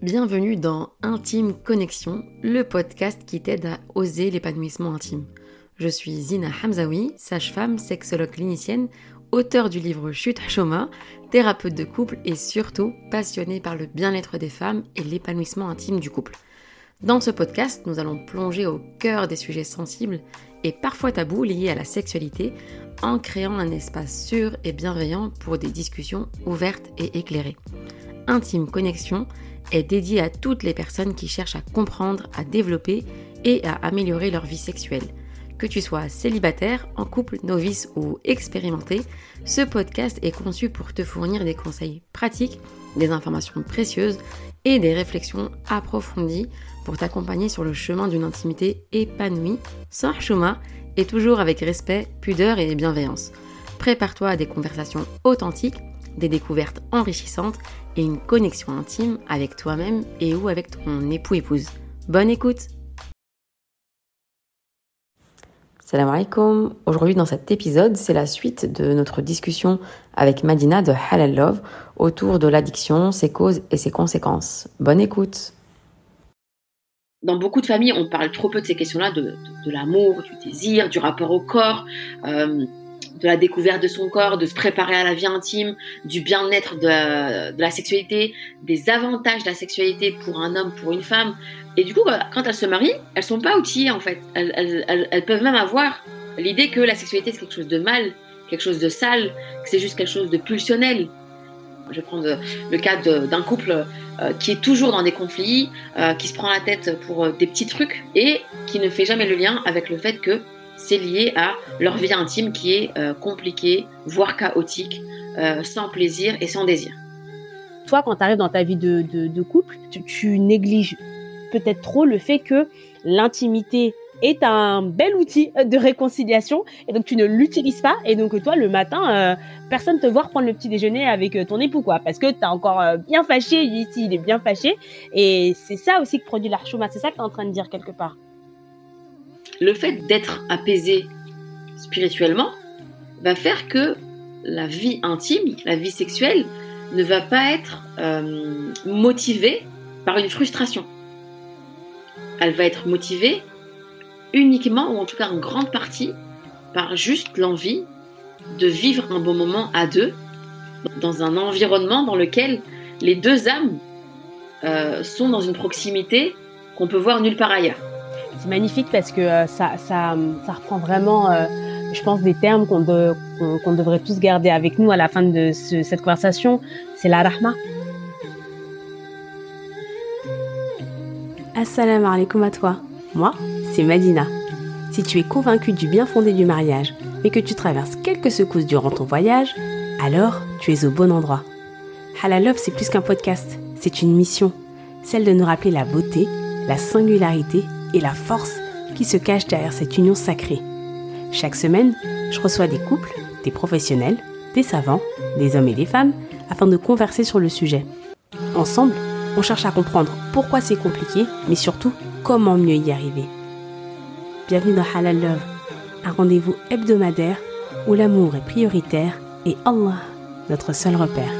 Bienvenue dans Intime Connexion, le podcast qui t'aide à oser l'épanouissement intime. Je suis Zina Hamzaoui, sage-femme, sexologue clinicienne, auteure du livre Chut Hashoma, thérapeute de couple et surtout passionnée par le bien-être des femmes et l'épanouissement intime du couple. Dans ce podcast, nous allons plonger au cœur des sujets sensibles et parfois tabous liés à la sexualité en créant un espace sûr et bienveillant pour des discussions ouvertes et éclairées. Intime Connexion est dédié à toutes les personnes qui cherchent à comprendre, à développer et à améliorer leur vie sexuelle. Que tu sois célibataire, en couple, novice ou expérimenté, ce podcast est conçu pour te fournir des conseils pratiques, des informations précieuses et des réflexions approfondies pour t'accompagner sur le chemin d'une intimité épanouie, sans chouma et toujours avec respect, pudeur et bienveillance. Prépare-toi à des conversations authentiques, des découvertes enrichissantes et une connexion intime avec toi-même et ou avec ton époux-épouse. Bonne écoute! Salam alaikum. Aujourd'hui dans cet épisode, c'est la suite de notre discussion avec Madina de Halal Love autour de l'addiction, ses causes et ses conséquences. Bonne écoute! Dans beaucoup de familles, on parle trop peu de ces questions-là, de l'amour, du désir, du rapport au corps, de la découverte de son corps, de se préparer à la vie intime, du bien-être de la sexualité, des avantages de la sexualité pour un homme, pour une femme. Et du coup, quand elles se marient, elles sont pas outillées en fait. Elles peuvent même avoir l'idée que la sexualité c'est quelque chose de mal, quelque chose de sale, que c'est juste quelque chose de pulsionnel. Je vais prendre le cas d'un couple qui est toujours dans des conflits, qui se prend la tête pour des petits trucs et qui ne fait jamais le lien avec le fait que c'est lié à leur vie intime qui est compliquée, voire chaotique, sans plaisir et sans désir. Toi, quand tu arrives dans ta vie de couple, tu négliges peut-être trop le fait que l'intimité est un bel outil de réconciliation et donc tu ne l'utilises pas et donc toi le matin personne te voit prendre le petit déjeuner avec ton époux quoi parce que t'es encore bien fâché, lui ici il est bien fâché et c'est ça aussi que produit l'harchouma, c'est ça que t'es en train de dire quelque part. Le fait d'être apaisé spirituellement va faire que la vie intime, la vie sexuelle ne va pas être motivée par une frustration. Elle va être motivée uniquement, ou en tout cas en grande partie, par juste l'envie de vivre un bon moment à deux, dans un environnement dans lequel les deux âmes sont dans une proximité qu'on peut voir nulle part ailleurs. C'est magnifique parce que ça reprend vraiment, je pense, des termes qu'on devrait tous garder avec nous à la fin de cette conversation. C'est la rahma. Assalamu alaikum à toi. Moi, c'est Madina. Si tu es convaincu du bien fondé du mariage, mais que tu traverses quelques secousses durant ton voyage, alors tu es au bon endroit. Halal Love, c'est plus qu'un podcast, c'est une mission. Celle de nous rappeler la beauté, la singularité et la force qui se cache derrière cette union sacrée. Chaque semaine, je reçois des couples, des professionnels, des savants, des hommes et des femmes, afin de converser sur le sujet. Ensemble, on cherche à comprendre pourquoi c'est compliqué, mais surtout, comment mieux y arriver. Bienvenue dans Halal Love, un rendez-vous hebdomadaire où l'amour est prioritaire et Allah, notre seul repère.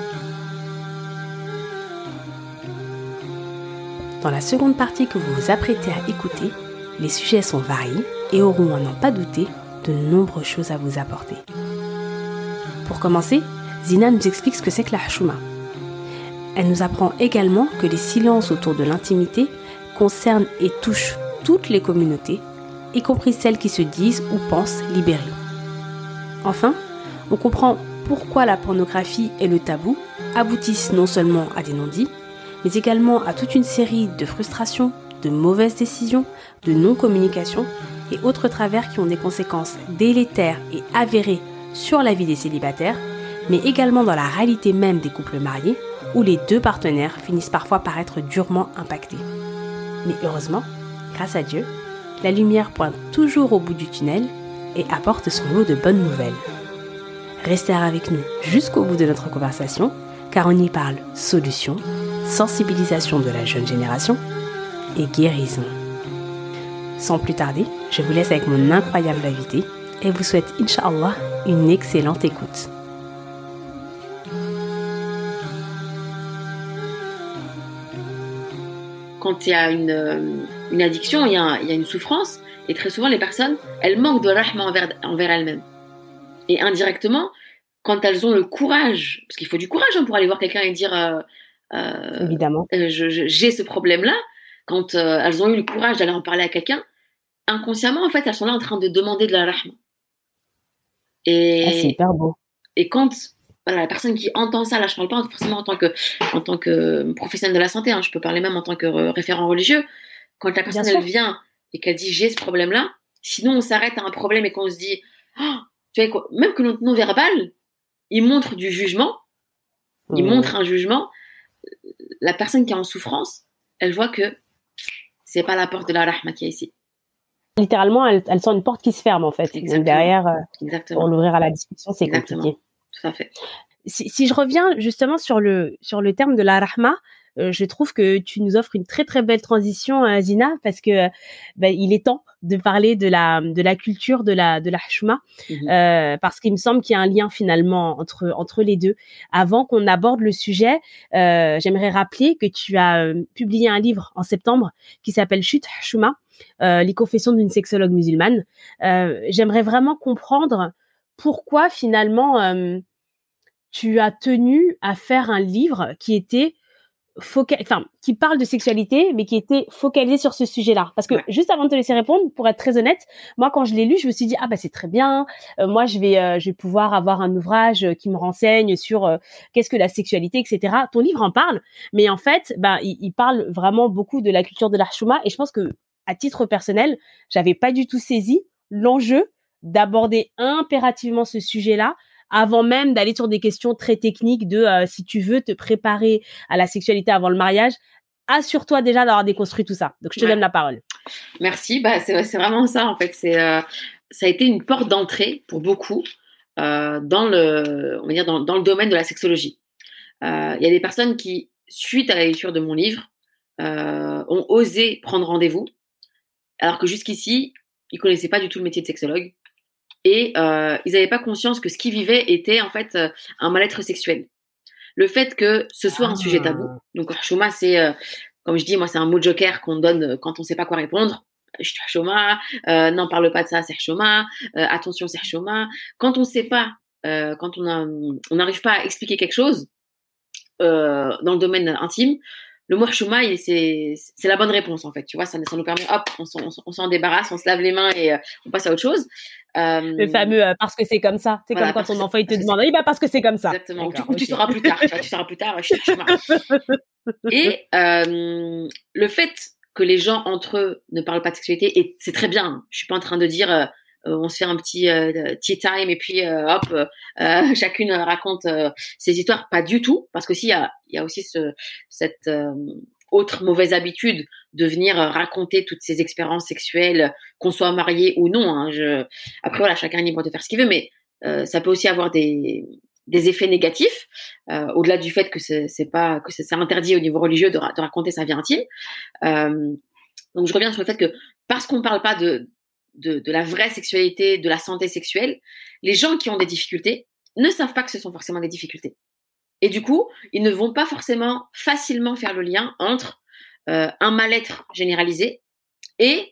Dans la seconde partie que vous vous apprêtez à écouter, les sujets sont variés et auront, à n'en pas douter, de nombreuses choses à vous apporter. Pour commencer, Zina nous explique ce que c'est que la harchouma. Elle nous apprend également que les silences autour de l'intimité concernent et touchent toutes les communautés, y compris celles qui se disent ou pensent libérées. Enfin, on comprend pourquoi la pornographie et le tabou aboutissent non seulement à des non-dits, mais également à toute une série de frustrations, de mauvaises décisions, de non-communication et autres travers qui ont des conséquences délétères et avérées sur la vie des célibataires, mais également dans la réalité même des couples mariés, où les deux partenaires finissent parfois par être durement impactés. Mais heureusement, grâce à Dieu, la lumière pointe toujours au bout du tunnel et apporte son lot de bonnes nouvelles. Restez avec nous jusqu'au bout de notre conversation, car on y parle solutions, sensibilisation de la jeune génération et guérison. Sans plus tarder, je vous laisse avec mon incroyable invité et vous souhaite, Inch'Allah, une excellente écoute. quand il y a une addiction, il y a une souffrance, et très souvent les personnes, elles manquent de rahma envers elles-mêmes. Et indirectement, quand elles ont le courage, parce qu'il faut du courage pour aller voir quelqu'un et dire évidemment, j'ai ce problème-là, quand elles ont eu le courage d'aller en parler à quelqu'un, inconsciemment, en fait, elles sont là en train de demander de la rahma. c'est hyper beau. Et quand voilà, la personne qui entend ça, là je parle pas forcément en tant que professionnel de la santé, je peux parler même en tant que référent religieux, quand la personne elle vient et qu'elle dit j'ai ce problème-là, sinon on s'arrête à un problème et qu'on se dit tu vois quoi, même que notre non-verbal il montre du jugement, il montre un jugement, la personne qui est en souffrance, elle voit que c'est pas la porte de la rahma qui est ici. Littéralement, elle sent une porte qui se ferme en fait. Donc derrière, pour l'ouvrir à la discussion, c'est compliqué. Tout à fait. Si je reviens justement sur le terme de la rahma, je trouve que tu nous offres une très très belle transition, Zina, parce que il est temps de parler de la culture de la hchouma, parce qu'il me semble qu'il y a un lien finalement entre les deux. Avant qu'on aborde le sujet, j'aimerais rappeler que tu as publié un livre en septembre qui s'appelle Chut Hchouma, les confessions d'une sexologue musulmane. J'aimerais vraiment comprendre pourquoi finalement tu as tenu à faire un livre qui était qui parle de sexualité, mais qui était focalisé sur ce sujet-là. Parce que juste avant de te laisser répondre, pour être très honnête, moi quand je l'ai lu, je me suis dit c'est très bien. Moi je vais pouvoir avoir un ouvrage qui me renseigne sur qu'est-ce que la sexualité, etc. Ton livre en parle, mais en fait, il parle vraiment beaucoup de la culture de la hchouma, et je pense que à titre personnel, j'avais pas du tout saisi l'enjeu d'aborder impérativement ce sujet-là avant même d'aller sur des questions très techniques de si tu veux te préparer à la sexualité avant le mariage, assure-toi déjà d'avoir déconstruit tout ça. Donc je te donne la parole. Merci. C'est vraiment ça en fait. Ça a été une porte d'entrée pour beaucoup dans le domaine de la sexologie. Il y a des personnes qui, suite à la lecture de mon livre, ont osé prendre rendez-vous, alors que jusqu'ici ils connaissaient pas du tout le métier de sexologue. Et ils n'avaient pas conscience que ce qu'ils vivaient était en fait un mal-être sexuel. Le fait que ce soit un sujet tabou. Donc hchouma, c'est, comme je dis, moi c'est un mot joker qu'on donne quand on ne sait pas quoi répondre. Je suis hchouma, n'en parle pas de ça, c'est hchouma, attention, c'est hchouma. Quand on ne sait pas, quand on n'arrive pas à expliquer quelque chose dans le domaine intime, le mot hchouma, c'est la bonne réponse en fait. Tu vois, ça nous permet, hop, on s'en débarrasse, on se lave les mains et on passe à autre chose. Le fameux parce que c'est comme ça. C'est comme quand ton enfant il te demande parce que c'est comme ça. Exactement. Ou tu sauras plus tard. Tu sauras plus tard. Et le fait que les gens entre eux ne parlent pas de sexualité, et c'est très bien. Je suis pas en train de dire on se fait un petit tea time et puis chacune raconte ses histoires. Pas du tout, parce que il y a aussi cette autre mauvaise habitude de venir raconter toutes ces expériences sexuelles, qu'on soit marié ou non. Après voilà, chacun est libre de faire ce qu'il veut, mais ça peut aussi avoir des effets négatifs, au-delà du fait que c'est interdit au niveau religieux de raconter sa vie intime. Donc je reviens sur le fait que parce qu'on parle pas de la vraie sexualité, de la santé sexuelle, les gens qui ont des difficultés ne savent pas que ce sont forcément des difficultés. Et du coup, ils ne vont pas forcément facilement faire le lien entre un mal-être généralisé et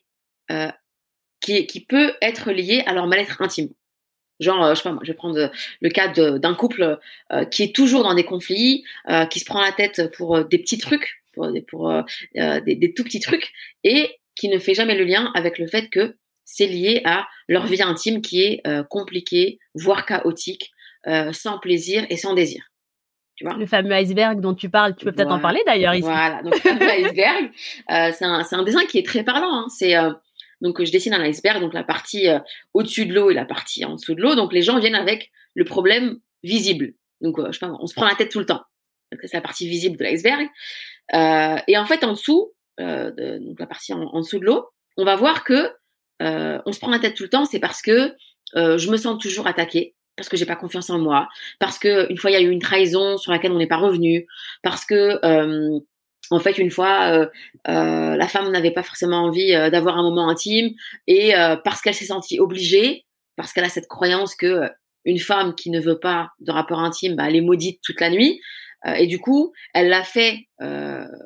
qui peut être lié à leur mal-être intime. Genre, je sais pas moi, je vais prendre le cas d'un couple qui est toujours dans des conflits, qui se prend la tête pour des petits trucs, pour des tout petits trucs, et qui ne fait jamais le lien avec le fait que c'est lié à leur vie intime qui est compliquée, voire chaotique, sans plaisir et sans désir. Tu vois, le fameux iceberg dont tu parles, tu peux peut-être en parler d'ailleurs ici. Voilà, donc le fameux iceberg, c'est un dessin qui est très parlant. Donc je dessine un iceberg, donc la partie au-dessus de l'eau et la partie en dessous de l'eau. Donc les gens viennent avec le problème visible. Donc je sais pas, on se prend la tête tout le temps. Donc c'est la partie visible de l'iceberg. Et en fait en dessous, donc la partie en dessous de l'eau, on va voir que on se prend la tête tout le temps. C'est parce que je me sens toujours attaquée, parce que j'ai pas confiance en moi, parce que une fois il y a eu une trahison sur laquelle on n'est pas revenu, parce que en fait une fois la femme n'avait pas forcément envie d'avoir un moment intime, et parce qu'elle s'est sentie obligée, parce qu'elle a cette croyance que une femme qui ne veut pas de rapport intime, elle est maudite toute la nuit, et du coup elle l'a fait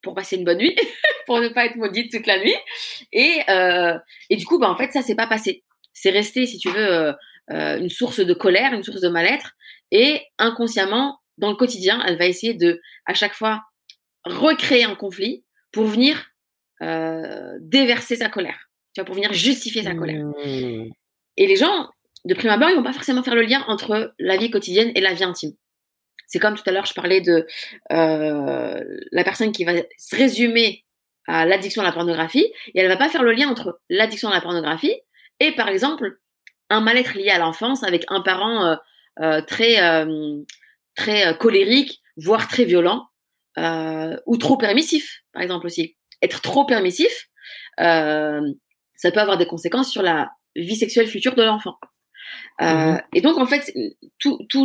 pour passer une bonne nuit, pour ne pas être maudite toute la nuit. Et du coup, en fait, ça s'est pas passé. C'est resté, si tu veux, une source de colère, une source de mal-être. Et inconsciemment, dans le quotidien, elle va essayer de, à chaque fois, recréer un conflit pour venir déverser sa colère, tu vois, pour venir justifier sa colère. Et les gens, de prime abord, ils vont pas forcément faire le lien entre la vie quotidienne et la vie intime. C'est comme tout à l'heure, je parlais de la personne qui va se résumer à l'addiction à la pornographie, et elle va pas faire le lien entre l'addiction à la pornographie et, par exemple, un mal-être lié à l'enfance avec un parent très colérique, voire très violent, ou trop permissif, par exemple aussi. Être trop permissif, ça peut avoir des conséquences sur la vie sexuelle future de l'enfant. Et donc, en fait, tout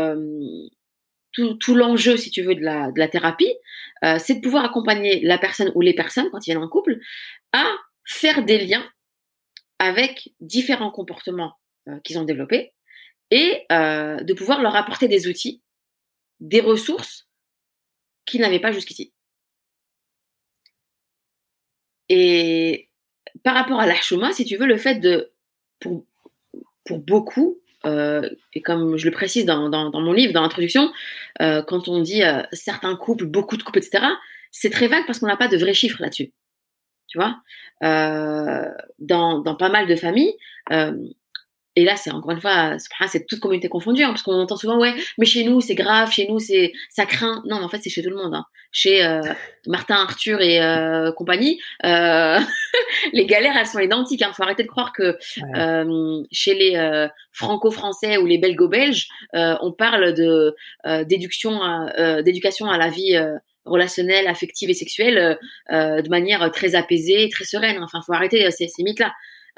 l'enjeu, si tu veux, de la thérapie, c'est de pouvoir accompagner la personne ou les personnes, quand ils viennent en couple, à faire des liens avec différents comportements qu'ils ont développés et de pouvoir leur apporter des outils, des ressources qu'ils n'avaient pas jusqu'ici. Et par rapport à l'Hashuma, si tu veux, le fait de, pour beaucoup, et comme je le précise dans mon livre, dans l'introduction, quand on dit certains couples, beaucoup de couples, etc., c'est très vague parce qu'on n'a pas de vrais chiffres là-dessus. Tu vois, dans pas mal de familles, et là, c'est encore une fois, c'est toute communauté confondue, hein, parce qu'on entend souvent, ouais, mais chez nous, c'est grave, chez nous, ça craint. Non, mais en fait, c'est chez tout le monde. Hein. Chez Martin, Arthur et compagnie, les galères, elles sont identiques. Faut arrêter de croire que chez les franco-français ou les belgo-belges, on parle d'éducation à la vie relationnelle, affective et sexuelle de manière très apaisée, très sereine. Enfin, faut arrêter ces mythes-là.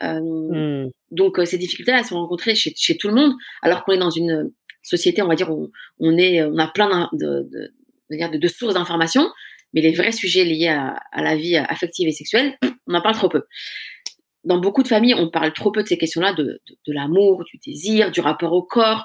Donc ces difficultés-là, elles sont rencontrées chez tout le monde, alors qu'on est dans une société, on va dire, où on a plein de sources d'informations, mais les vrais sujets liés à la vie affective et sexuelle, on en parle trop peu. Dans beaucoup de familles, on parle trop peu de ces questions-là, de l'amour, du désir, du rapport au corps,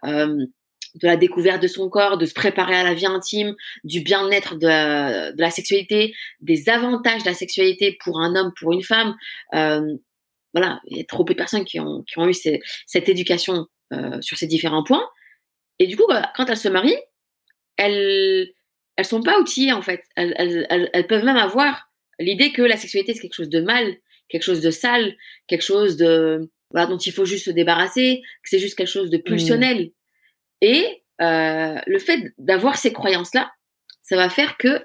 de la découverte de son corps, de se préparer à la vie intime, du bien-être de la sexualité, des avantages de la sexualité pour un homme, pour une femme. Voilà, il y a trop peu de personnes qui ont eu cette éducation sur ces différents points. Et du coup, quand elles se marient, elles sont pas outillées, en fait. Elles peuvent même avoir l'idée que la sexualité, c'est quelque chose de mal, quelque chose de sale, quelque chose dont il faut juste se débarrasser, que c'est juste quelque chose de pulsionnel. Et le fait d'avoir ces croyances-là, ça va faire que,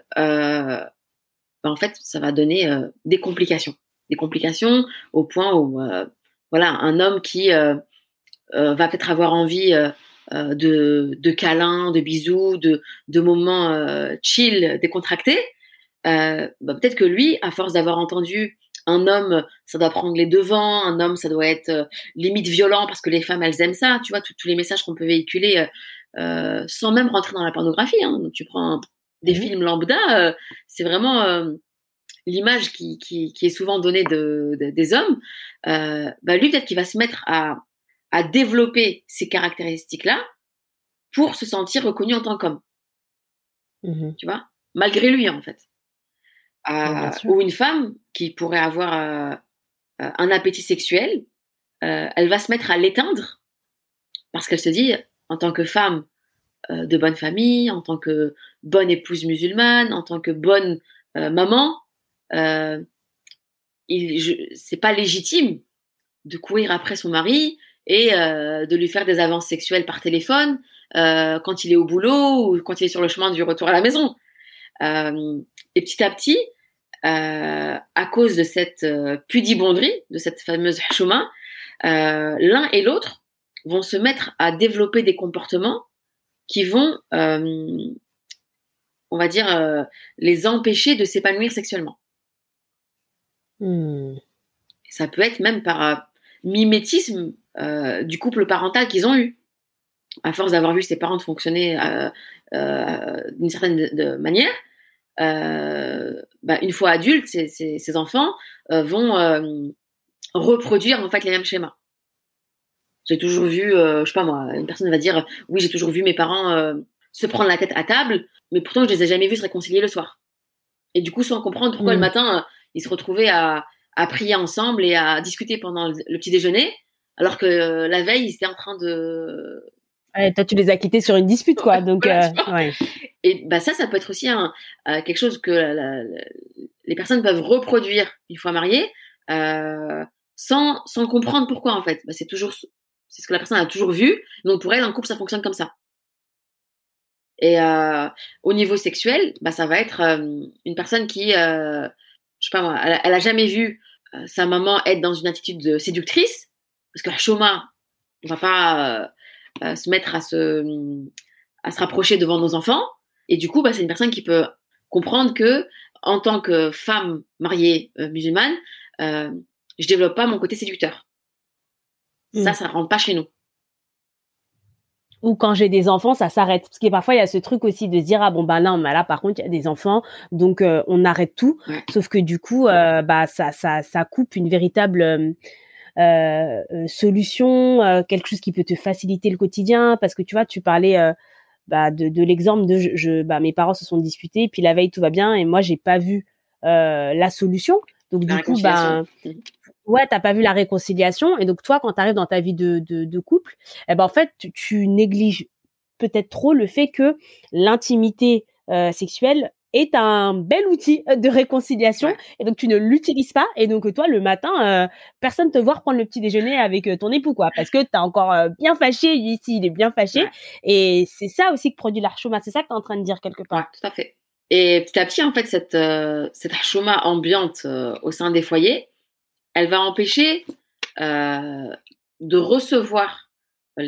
en fait, ça va donner des complications. Des complications au point où, un homme qui va peut-être avoir envie de câlins, de bisous, de moments chill, décontractés, peut-être que lui, à force d'avoir entendu un homme, ça doit prendre les devants, un homme, ça doit être limite violent parce que les femmes, elles aiment ça, tu vois, tous les messages qu'on peut véhiculer sans même rentrer dans la pornographie. Hein. Donc, tu prends des films lambda, c'est vraiment l'image qui est souvent donnée des hommes. Lui, peut-être qu'il va se mettre à développer ces caractéristiques-là pour se sentir reconnu en tant qu'homme. Tu vois, malgré lui, en fait. Ou une femme qui pourrait avoir un appétit sexuel, elle va se mettre à l'éteindre parce qu'elle se dit, en tant que femme de bonne famille, en tant que bonne épouse musulmane, en tant que bonne maman, c'est pas légitime de courir après son mari et de lui faire des avances sexuelles par téléphone quand il est au boulot ou quand il est sur le chemin du retour à la maison. Et petit à petit, à cause de cette pudibonderie, de cette fameuse chouma, l'un et l'autre vont se mettre à développer des comportements qui vont, on va dire, les empêcher de s'épanouir sexuellement. Ça peut être même par mimétisme du couple parental qu'ils ont eu. À force d'avoir vu ses parents fonctionner d'une certaine manière, une fois adultes, ces enfants vont reproduire en fait les mêmes schémas. J'ai toujours vu, je sais pas moi, une personne va dire oui, j'ai toujours vu mes parents se prendre la tête à table, mais pourtant je les ai jamais vus se réconcilier le soir. Et du coup, sans comprendre pourquoi le matin, ils se retrouvaient à prier ensemble et à discuter pendant le petit déjeuner, alors que la veille, ils étaient en train de... Ouais, toi, tu les as quittés sur une dispute, quoi. Donc, voilà, ouais. Et ça peut être aussi quelque chose que les personnes peuvent reproduire une fois mariées, sans comprendre pourquoi, en fait. C'est ce que la personne a toujours vu. Donc, pour elle, en couple, ça fonctionne comme ça. Et au niveau sexuel, ça va être une personne qui, je sais pas moi, elle a jamais vu sa maman être dans une attitude séductrice, parce que la Shoma, on va pas se mettre à se rapprocher devant nos enfants. Et du coup, c'est une personne qui peut comprendre que, en tant que femme mariée musulmane, je développe pas mon côté séducteur. Ça rentre pas chez nous. Ou quand j'ai des enfants, ça s'arrête. Parce que parfois, il y a ce truc aussi de se dire, non, mais là, par contre, il y a des enfants, donc on arrête tout. Ouais. Sauf que du coup, ça coupe une véritable solution, quelque chose qui peut te faciliter le quotidien. Parce que tu vois, tu parlais de l'exemple de mes parents se sont disputés, puis la veille, tout va bien, et moi, j'ai pas vu la solution. Donc du coup, ouais, t'as pas vu la réconciliation. Et donc toi, quand t'arrives dans ta vie de couple, en fait, tu négliges peut-être trop le fait que l'intimité sexuelle est un bel outil de réconciliation. Ouais. Et donc tu ne l'utilises pas. Et donc toi, le matin, personne te voit prendre le petit déjeuner avec ton époux, quoi, parce que t'es encore bien fâché. Lui ici, il est bien fâché. Ouais. Et c'est ça aussi que produit l'Archouma. C'est ça que t'es en train de dire quelque part. Ouais, tout à fait. Et petit à petit, en fait, cette Archouma ambiante au sein des foyers, elle va empêcher de recevoir on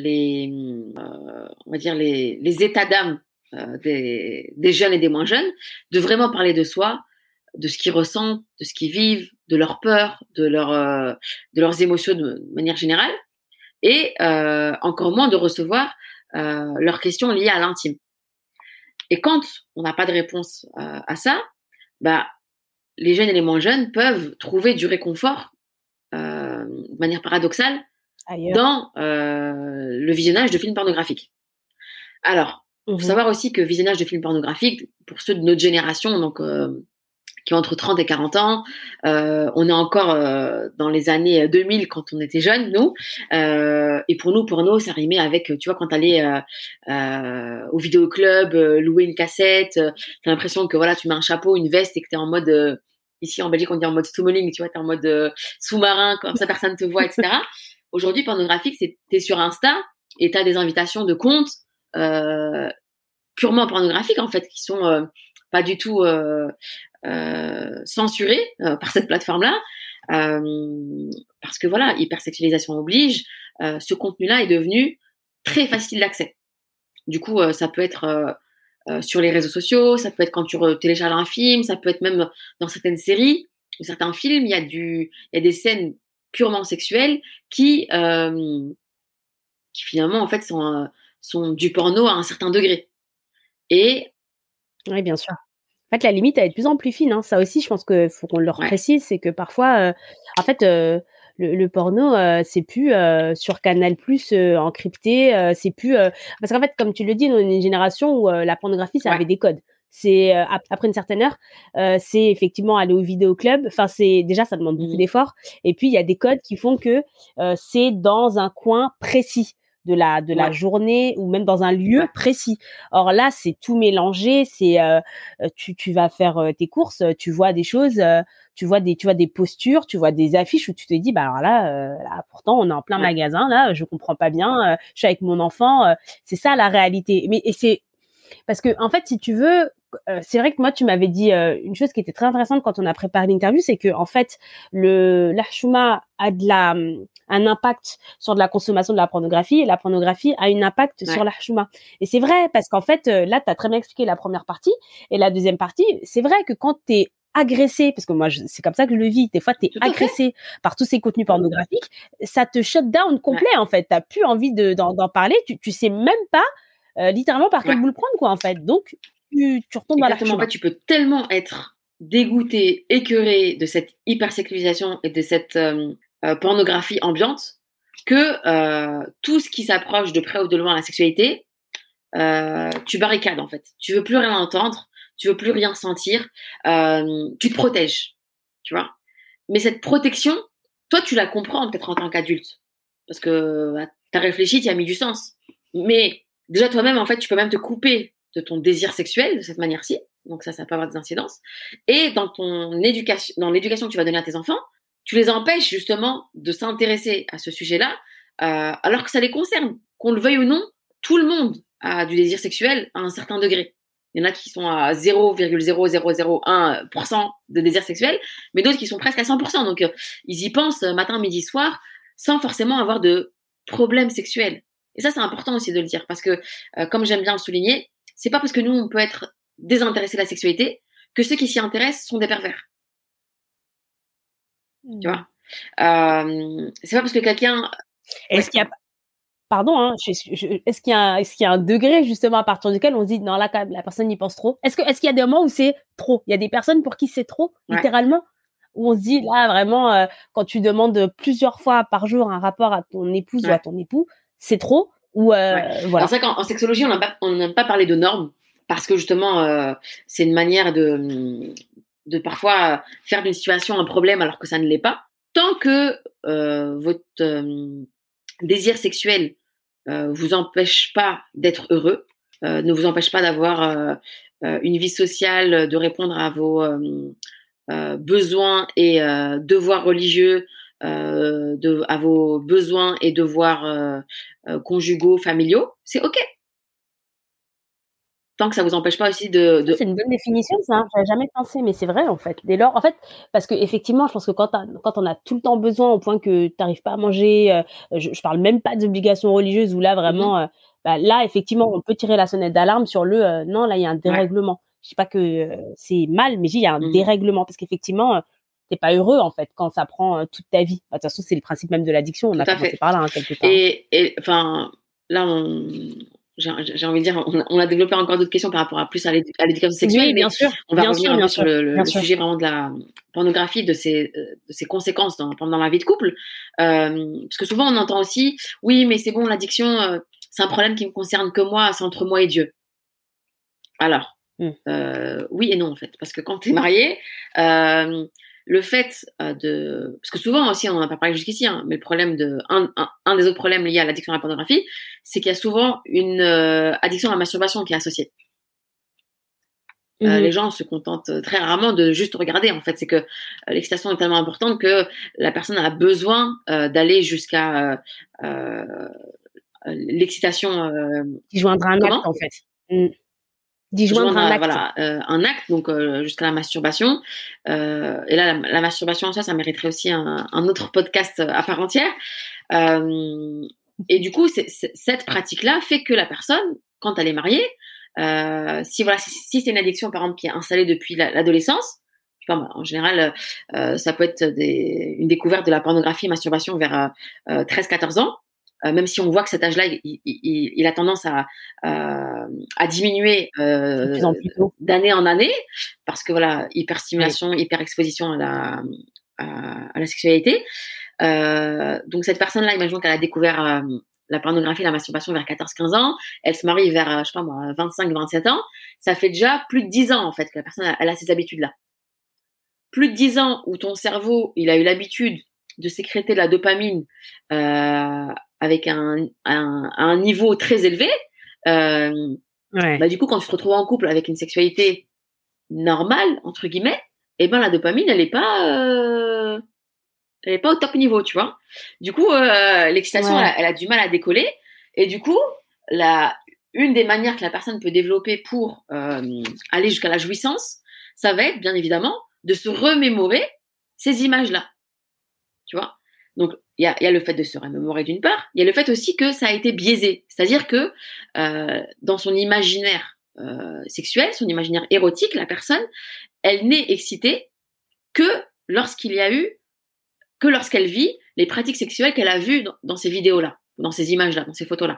va dire les états d'âme des jeunes et des moins jeunes, de vraiment parler de soi, de ce qu'ils ressentent, de ce qu'ils vivent, de leurs peurs, de leurs émotions de manière générale, et encore moins de recevoir leurs questions liées à l'intime. Et quand on n'a pas de réponse à ça, les jeunes et les moins jeunes peuvent trouver du réconfort de manière paradoxale ailleurs dans le visionnage de films pornographiques. Alors, il faut savoir aussi que visionnage de films pornographiques, pour ceux de notre génération, donc qui ont entre 30 et 40 ans, on est encore dans les années 2000 quand on était jeunes, nous. Et pour nous, porno, ça rimait avec, tu vois, quand t'allais au vidéoclub, louer une cassette, t'as l'impression que voilà, tu mets un chapeau, une veste et que t'es en mode... ici en Belgique, on dit en mode stummeling, tu vois, t'es en mode sous-marin, comme ça personne te voit, etc. Aujourd'hui, pornographique, t'es sur Insta et t'as des invitations de comptes purement pornographiques, en fait, qui sont pas du tout censurés par cette plateforme-là. Parce que voilà, hypersexualisation oblige, ce contenu-là est devenu très facile d'accès. Du coup, ça peut être sur les réseaux sociaux, ça peut être quand tu télécharges un film, ça peut être même dans certaines séries ou certains films, il y a des scènes purement sexuelles qui finalement en fait sont du porno à un certain degré. Et oui, bien sûr. En fait, la limite elle est de plus en plus fine. Hein. Ça aussi, je pense qu'il faut qu'on le précise, c'est que parfois, en fait, le porno, c'est plus sur Canal+ encrypté, c'est plus parce qu'en fait, comme tu le dis, on est une génération où la pornographie, ça avait des codes. C'est après une certaine heure, c'est effectivement aller au vidéoclub. Enfin, c'est déjà ça demande beaucoup d'efforts. Et puis il y a des codes qui font que c'est dans un coin précis de la journée ou même dans un lieu précis. Or là, c'est tout mélangé. C'est tu vas faire tes courses, tu vois des choses, tu vois des postures, tu vois des affiches où tu te dis alors là, pourtant on est en plein magasin là, je comprends pas bien, je suis avec mon enfant, c'est ça la réalité. Mais c'est parce que en fait, si tu veux, c'est vrai que moi tu m'avais dit une chose qui était très intéressante quand on a préparé l'interview, c'est que en fait l'Archouma a un impact sur de la consommation de la pornographie et la pornographie a un impact sur l'Archouma. Et c'est vrai parce qu'en fait là tu as très bien expliqué la première partie et la deuxième partie, c'est vrai que quand tu es agressé, parce que moi c'est comme ça que je le vis, des fois t'es agressé par tous ces contenus pornographiques, ça te shut down complet en fait, t'as plus envie d'en parler, tu sais même pas littéralement par quel bout le prendre quoi en fait, donc tu retombes dans l'Archouma. En fait, tu peux tellement être dégoûté, écœuré de cette hypersexualisation et de cette pornographie ambiante que tout ce qui s'approche de près ou de loin à la sexualité, tu barricades en fait. Tu veux plus rien entendre, tu veux plus rien sentir, tu te protèges, tu vois. Mais cette protection, toi, tu la comprends peut-être en tant qu'adulte, parce que tu as réfléchi, tu as mis du sens. Mais déjà, toi-même, en fait, tu peux même te couper de ton désir sexuel de cette manière-ci. Donc ça peut avoir des incidences. Et dans l'éducation que tu vas donner à tes enfants, tu les empêches justement de s'intéresser à ce sujet-là, alors que ça les concerne. Qu'on le veuille ou non, tout le monde a du désir sexuel à un certain degré. Il y en a qui sont à 0,0001% de désir sexuel, mais d'autres qui sont presque à 100%. Donc, ils y pensent matin, midi, soir, sans forcément avoir de problème sexuel. Et ça, c'est important aussi de le dire, parce que, comme j'aime bien le souligner, c'est pas parce que nous, on peut être désintéressés de la sexualité que ceux qui s'y intéressent sont des pervers. Tu vois, c'est pas parce que quelqu'un... Est-ce qu'il y a... Pardon, hein, est-ce qu'il y a un degré justement à partir duquel on se dit non là quand même la personne y pense trop. Est-ce qu'il y a des moments où c'est trop? Il y a des personnes pour qui c'est trop, littéralement, où on se dit là vraiment quand tu demandes plusieurs fois par jour un rapport à ton épouse ou à ton époux, c'est trop ou voilà. Alors c'est vrai qu'en sexologie on n'aime pas parler de normes parce que justement c'est une manière de parfois faire d'une situation un problème alors que ça ne l'est pas. Tant que votre désir sexuel vous empêche pas d'être heureux, ne vous empêche pas d'avoir une vie sociale, de répondre à vos besoins et devoirs religieux, à vos besoins et devoirs conjugaux, familiaux, c'est OK. Tant que ça vous empêche pas aussi de... C'est une bonne définition, ça. Hein. J'avais jamais pensé, mais c'est vrai en fait. Dès lors, en fait, parce que effectivement, je pense que quand on a tout le temps besoin au point que t'arrives pas à manger, je parle même pas d'obligations religieuses où là vraiment, là effectivement, on peut tirer la sonnette d'alarme sur le non, là il y a un dérèglement. Je dis pas que c'est mal, mais il y a un dérèglement parce qu'effectivement, t'es pas heureux en fait quand ça prend toute ta vie. De toute façon, c'est le principe même de l'addiction. On a commencé par là quelque temps. Et enfin, là j'ai envie de dire, on a développé encore d'autres questions par rapport à l'éducation sexuelle. Oui, bien sûr. On va revenir un peu sur le sujet vraiment de la pornographie, de ses conséquences pendant la vie de couple. Parce que souvent, on entend aussi, oui, mais c'est bon, l'addiction, c'est un problème qui me concerne que moi, c'est entre moi et Dieu. Alors, oui et non, en fait. Parce que quand tu es marié, le fait parce que souvent aussi, on n'en a pas parlé jusqu'ici, hein, mais le problème un des autres problèmes liés à l'addiction à la pornographie, c'est qu'il y a souvent une addiction à la masturbation qui est associée. Les gens se contentent très rarement de juste regarder. En fait, c'est que l'excitation est tellement importante que la personne a besoin d'aller jusqu'à l'excitation. Qui joindra un acte, en fait. D'y joindre un acte. Voilà, un acte, donc jusqu'à la masturbation. Et là, la masturbation, ça mériterait aussi un autre podcast à part entière. Et du coup, cette pratique-là fait que la personne, quand elle est mariée, si c'est une addiction, par exemple, qui est installée depuis l'adolescence, je sais pas, en général, ça peut être une découverte de la pornographie et masturbation vers 13-14 ans. Même si on voit que cet âge-là, il a tendance à diminuer d'année en année, parce que voilà, hyperstimulation, hyperexposition à la sexualité. Donc cette personne-là, imaginons qu'elle a découvert la pornographie et la masturbation vers 14-15 ans, elle se marie vers, je sais pas moi, 25-27 ans, ça fait déjà plus de 10 ans en fait que la personne elle a ces habitudes-là. Plus de 10 ans où ton cerveau, il a eu l'habitude de sécréter de la dopamine avec un niveau très élevé, du coup, quand tu te retrouves en couple avec une sexualité normale, entre guillemets, la dopamine, elle est pas au top niveau, tu vois. Du coup, l'excitation, elle a du mal à décoller. Et du coup, une des manières que la personne peut développer pour aller jusqu'à la jouissance, ça va être, bien évidemment, de se remémorer ces images-là. Tu vois. Donc, il y a le fait de se remémorer d'une part, il y a le fait aussi que ça a été biaisé. C'est-à-dire que dans son imaginaire sexuel, son imaginaire érotique, la personne, elle n'est excitée que lorsqu'elle vit les pratiques sexuelles qu'elle a vues dans ces vidéos-là, dans ces images-là, dans ces photos-là.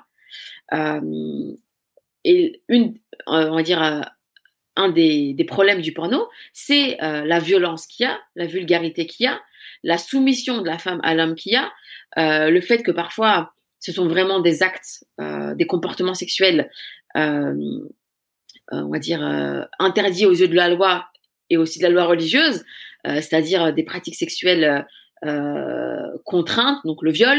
Et on va dire, un des problèmes du porno, c'est la violence qu'il y a, la vulgarité qu'il y a, la soumission de la femme à l'homme qu'il y a, le fait que parfois ce sont vraiment des actes, des comportements sexuels on va dire, interdits aux yeux de la loi et aussi de la loi religieuse, c'est-à-dire des pratiques sexuelles contraintes, donc le viol,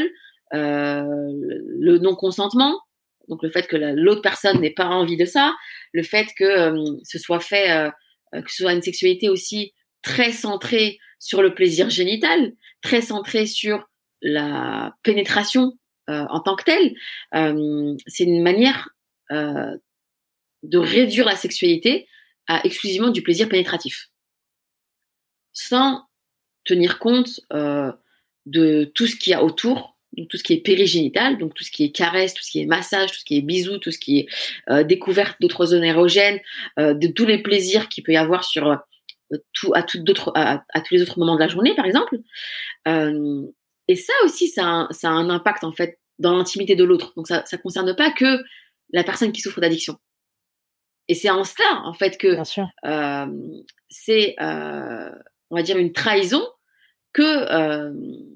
le non-consentement, donc le fait que l'autre personne n'ait pas envie de ça, le fait que ce soit fait, que ce soit une sexualité aussi très centrée sur le plaisir génital, très centrée sur la pénétration en tant que telle. C'est une manière de réduire la sexualité à exclusivement du plaisir pénétratif, sans tenir compte de tout ce qu'il y a autour, donc tout ce qui est périgénital, donc tout ce qui est caresse, tout ce qui est massage, tout ce qui est bisous, tout ce qui est découverte d'autres zones érogènes, de tous les plaisirs qu'il peut y avoir sur à tous les autres moments de la journée, par exemple. Et ça aussi, ça a un impact en fait dans l'intimité de l'autre. Donc ça concerne pas que la personne qui souffre d'addiction. Et c'est en cela en fait que c'est on va dire une trahison que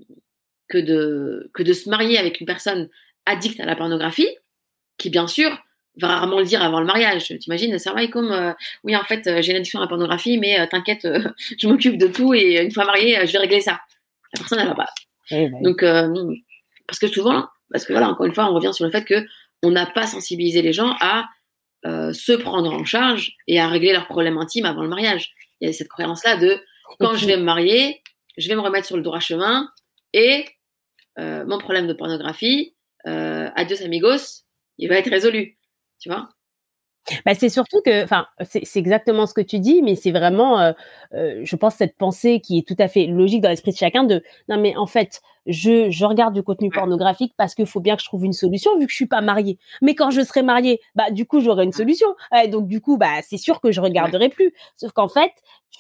de se marier avec une personne addicte à la pornographie, qui bien sûr va rarement le dire avant le mariage. T'imagines, ça va comme oui en fait j'ai une addiction à la pornographie, mais t'inquiète, je m'occupe de tout et une fois mariée, je vais régler ça. La personne elle va pas. Donc parce que voilà, encore une fois, on revient sur le fait que on n'a pas sensibilisé les gens à se prendre en charge et à régler leurs problèmes intimes avant le mariage. Il y a cette croyance-là de quand je vais me marier, je vais me remettre sur le droit chemin et mon problème de pornographie, adios amigos, il va être résolu, tu vois. Bah, c'est surtout que, enfin, c'est exactement ce que tu dis, mais c'est vraiment, je pense, cette pensée qui est tout à fait logique dans l'esprit de chacun de, non, mais en fait, je regarde du contenu pornographique parce qu'il faut bien que je trouve une solution vu que je suis pas mariée. Mais quand je serai mariée, bah, du coup, j'aurai une solution. Donc, du coup, bah, c'est sûr que je regarderai plus. Sauf qu'en fait,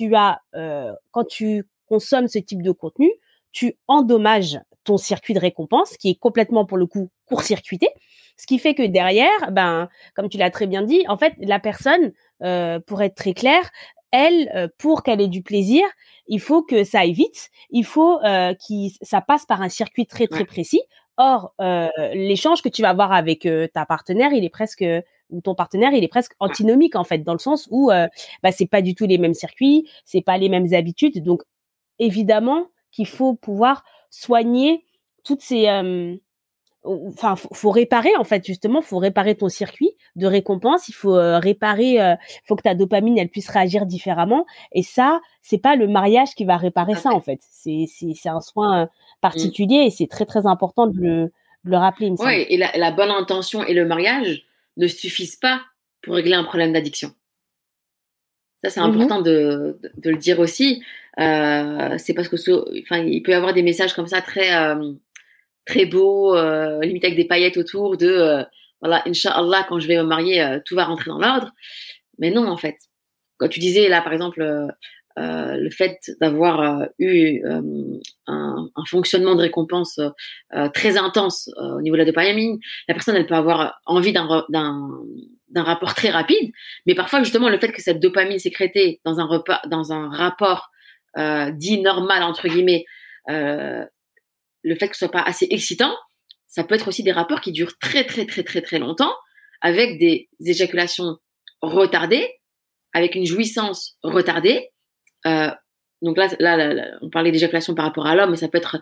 quand tu consommes ce type de contenu, tu endommages ton circuit de récompense qui est complètement, pour le coup, court-circuité. Ce qui fait que derrière, ben, comme tu l'as très bien dit, en fait, la personne, pour être très claire, elle, pour qu'elle ait du plaisir, il faut que ça aille vite. Il faut ça passe par un circuit très très précis. Or, l'échange que tu vas avoir avec ta partenaire, il est presque ou ton partenaire, il est presque antinomique en fait, dans le sens où bah c'est pas du tout les mêmes circuits, c'est pas les mêmes habitudes. Donc, évidemment qu'il faut pouvoir soigner toutes ces enfin, faut réparer en fait, justement, faut réparer ton circuit de récompense. Il faut faut que ta dopamine elle puisse réagir différemment. Et ça, c'est pas le mariage qui va réparer ça en fait. C'est un soin particulier et c'est très très important de le rappeler. Il me semble. Ouais, et la bonne intention et le mariage ne suffisent pas pour régler un problème d'addiction. Ça, c'est important de le dire aussi. C'est parce que, enfin, il peut y avoir des messages comme ça très beau, limite avec des paillettes autour de voilà, Inch'Allah, quand je vais me marier, tout va rentrer dans l'ordre. Mais non, en fait. Quand tu disais là, par exemple, le fait d'avoir eu un fonctionnement de récompense très intense au niveau de la dopamine, la personne, elle peut avoir envie d'un rapport très rapide, mais parfois, justement, le fait que cette dopamine sécrétée dans un rapport dit normal, entre guillemets, le fait que ce soit pas assez excitant, ça peut être aussi des rapports qui durent très très très très très longtemps, avec des éjaculations retardées, avec une jouissance retardée. Donc là, on parlait d'éjaculation par rapport à l'homme, mais ça peut être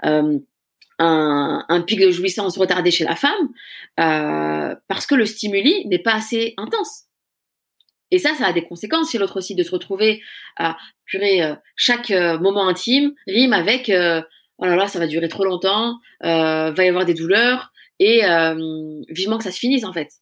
un pic de jouissance retardé chez la femme, parce que le stimuli n'est pas assez intense. Et ça a des conséquences chez l'autre aussi, de se retrouver à chaque moment intime rime avec oh là là, ça va durer trop longtemps, va y avoir des douleurs, et vivement que ça se finisse en fait.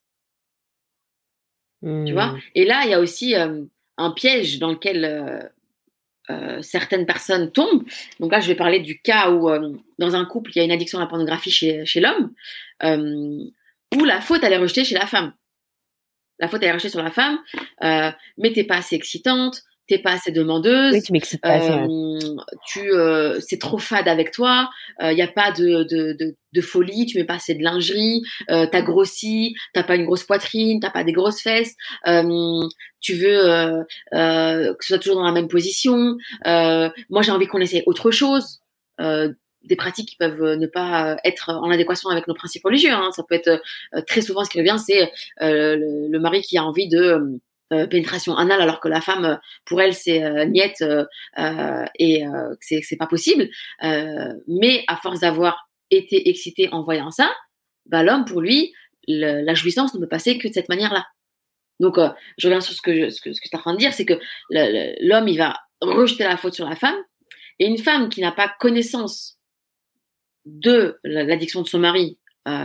Tu vois. Et là, il y a aussi un piège dans lequel certaines personnes tombent. Donc là, je vais parler du cas où dans un couple, il y a une addiction à la pornographie chez l'homme, où la faute, elle est rejetée chez la femme. La faute, elle est rejetée sur la femme, mais t'es pas assez excitante, t'es pas assez demandeuse, oui, tu m'excites pas, c'est trop fade avec toi, y a pas de folie, tu mets pas assez de lingerie, t'as grossi, t'as pas une grosse poitrine, t'as pas des grosses fesses, tu veux que ce soit toujours dans la même position, moi j'ai envie qu'on essaie autre chose, des pratiques qui peuvent ne pas être en adéquation avec nos principes religieux, hein. Ça peut être très souvent, ce qui revient, c'est le mari qui a envie pénétration anale, alors que la femme, pour elle, c'est niette et c'est pas possible. Mais à force d'avoir été excité en voyant ça, bah, l'homme, pour lui, la jouissance ne peut passer que de cette manière-là. Donc, je reviens sur ce que tu es en train de dire, c'est que l'homme, il va rejeter la faute sur la femme, et une femme qui n'a pas connaissance de l'addiction de son mari,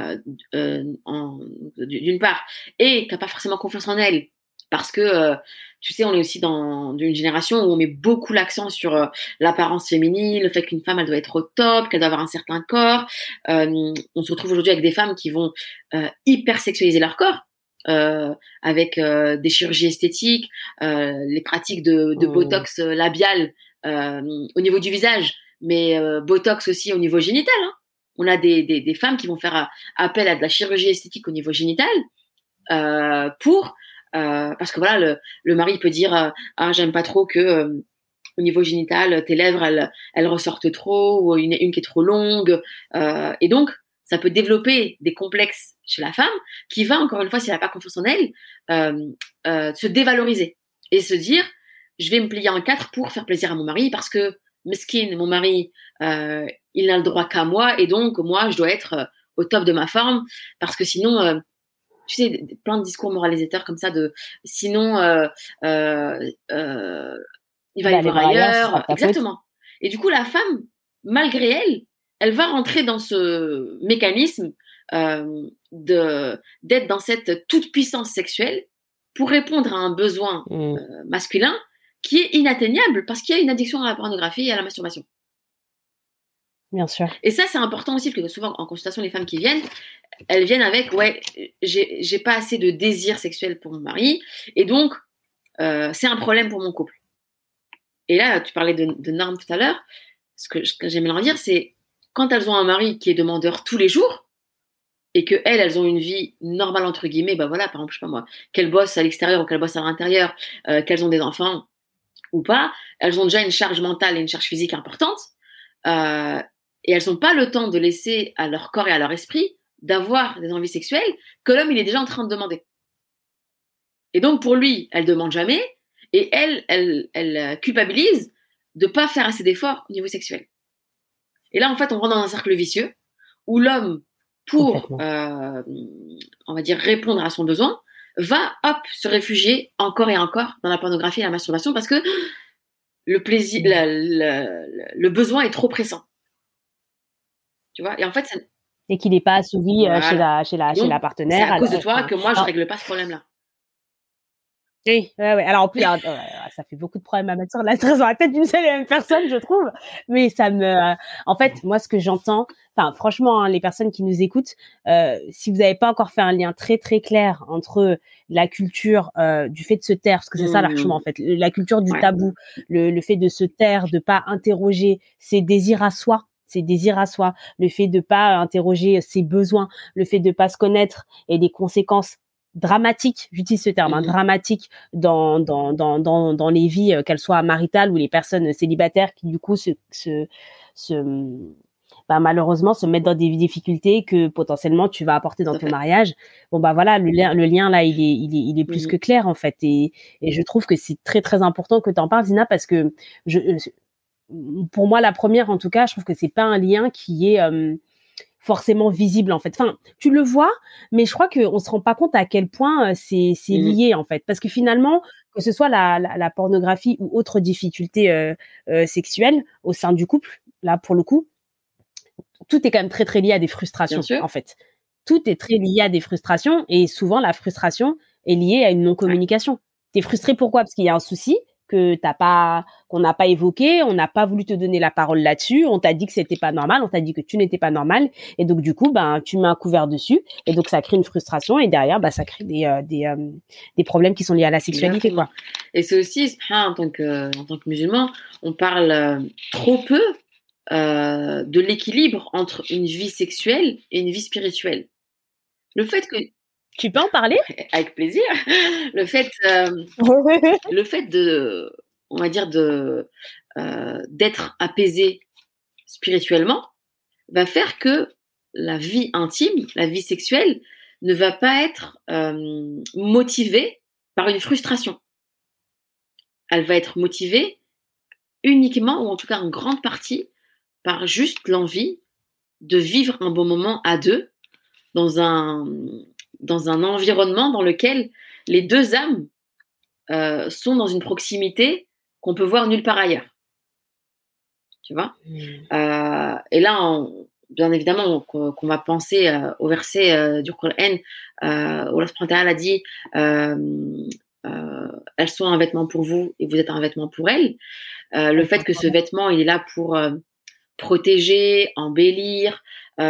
d'une part, et qui n'a pas forcément confiance en elle, parce que, tu sais, on est aussi dans une génération où on met beaucoup l'accent sur l'apparence féminine, le fait qu'une femme, elle doit être au top, qu'elle doit avoir un certain corps. On se retrouve aujourd'hui avec des femmes qui vont hyper sexualiser leur corps, avec des chirurgies esthétiques, les pratiques de botox labial au niveau du visage, mais botox aussi au niveau génital, hein. On a des femmes qui vont faire appel à de la chirurgie esthétique au niveau génital parce que voilà, le mari peut dire j'aime pas trop que au niveau génital tes lèvres elles ressortent trop, ou une qui est trop longue, et donc ça peut développer des complexes chez la femme qui va, encore une fois, si elle n'a pas confiance en elle, se dévaloriser et se dire je vais me plier en quatre pour faire plaisir à mon mari, parce que mesquine, mon mari, il n'a le droit qu'à moi, et donc moi je dois être au top de ma forme, parce que sinon tu sais, plein de discours moralisateurs comme ça sinon il va y voir ailleurs, exactement. Et du coup la femme, malgré elle va rentrer dans ce mécanisme d'être dans cette toute puissance sexuelle pour répondre à un besoin masculin qui est inatteignable, parce qu'il y a une addiction à la pornographie et à la masturbation. Bien sûr. Et ça, c'est important aussi, parce que souvent, en consultation, les femmes qui viennent, elles viennent avec j'ai pas assez de désir sexuel pour mon mari, et donc c'est un problème pour mon couple. Et là, tu parlais de normes tout à l'heure. Ce que j'aimerais leur dire, c'est quand elles ont un mari qui est demandeur tous les jours, et que elles ont une vie normale entre guillemets, bah voilà, par exemple, je sais pas moi, qu'elles bossent à l'extérieur ou qu'elles bossent à l'intérieur, qu'elles ont des enfants ou pas, elles ont déjà une charge mentale et une charge physique importante, et elles n'ont pas le temps de laisser à leur corps et à leur esprit d'avoir des envies sexuelles que l'homme il est déjà en train de demander. Et donc pour lui, elle demande jamais, et elle culpabilise de pas faire assez d'efforts au niveau sexuel. Et là en fait on rentre dans un cercle vicieux où l'homme, pour on va dire répondre à son besoin, va se réfugier encore et encore dans la pornographie et la masturbation, parce que le plaisir, le besoin est trop pressant. Tu vois, et en fait et qu'il n'est pas assouvi chez la partenaire. C'est à cause de toi que moi je règle pas ce problème-là. Oui, ouais. Alors en plus, ça fait beaucoup de problèmes à mettre sur la tête d'une seule et même personne, je trouve. Mais en fait, moi, ce que j'entends, franchement, hein, les personnes qui nous écoutent, si vous n'avez pas encore fait un lien très très clair entre la culture du fait de se taire, parce que c'est ça l'archement en fait, la culture du tabou, le fait de se taire, de pas interroger ses désirs à soi. Le fait de pas interroger ses besoins, le fait de pas se connaître, et des conséquences dramatiques, j'utilise ce terme, dramatique dans les vies, qu'elles soient maritales ou les personnes célibataires qui du coup malheureusement se mettent dans des difficultés que potentiellement tu vas apporter dans ton mariage. Bon bah voilà, le lien là il est plus que clair en fait, et je trouve que c'est très très important que tu en parles, Zina, parce que pour moi, la première, en tout cas, je trouve que c'est pas un lien qui est forcément visible, en fait. Enfin, tu le vois, mais je crois qu'on se rend pas compte à quel point c'est lié, en fait. Parce que finalement, que ce soit la pornographie ou autre difficulté sexuelle au sein du couple, là, pour le coup, tout est quand même très, très lié à des frustrations, en fait. Tout est très lié à des frustrations, et souvent, la frustration est liée à une non-communication. T'es frustré pourquoi? Parce qu'il y a un souci qu'on n'a pas évoqué, on n'a pas voulu te donner la parole là-dessus, on t'a dit que c'était pas normal, on t'a dit que tu n'étais pas normal, et donc du coup tu mets un couvert dessus, et donc ça crée une frustration, et derrière ça crée des problèmes qui sont liés à la sexualité. Exactement. Quoi. Et c'est aussi en tant que musulman, on parle trop peu de l'équilibre entre une vie sexuelle et une vie spirituelle. Le fait que tu peux en parler? Avec plaisir. Le fait de, on va dire d'être apaisé spirituellement va faire que la vie intime, la vie sexuelle ne va pas être motivée par une frustration. Elle va être motivée uniquement, ou en tout cas en grande partie, par juste l'envie de vivre un bon moment à deux dans un environnement dans lequel les deux âmes sont dans une proximité qu'on peut voir nulle part ailleurs. Tu vois ? Et là, bien évidemment, qu'on va penser au verset du Coran où Allah subhanahu wa ta'ala a dit elles sont un vêtement pour vous et vous êtes un vêtement pour elles. Le fait que ce vêtement, il est là pour protéger, embellir,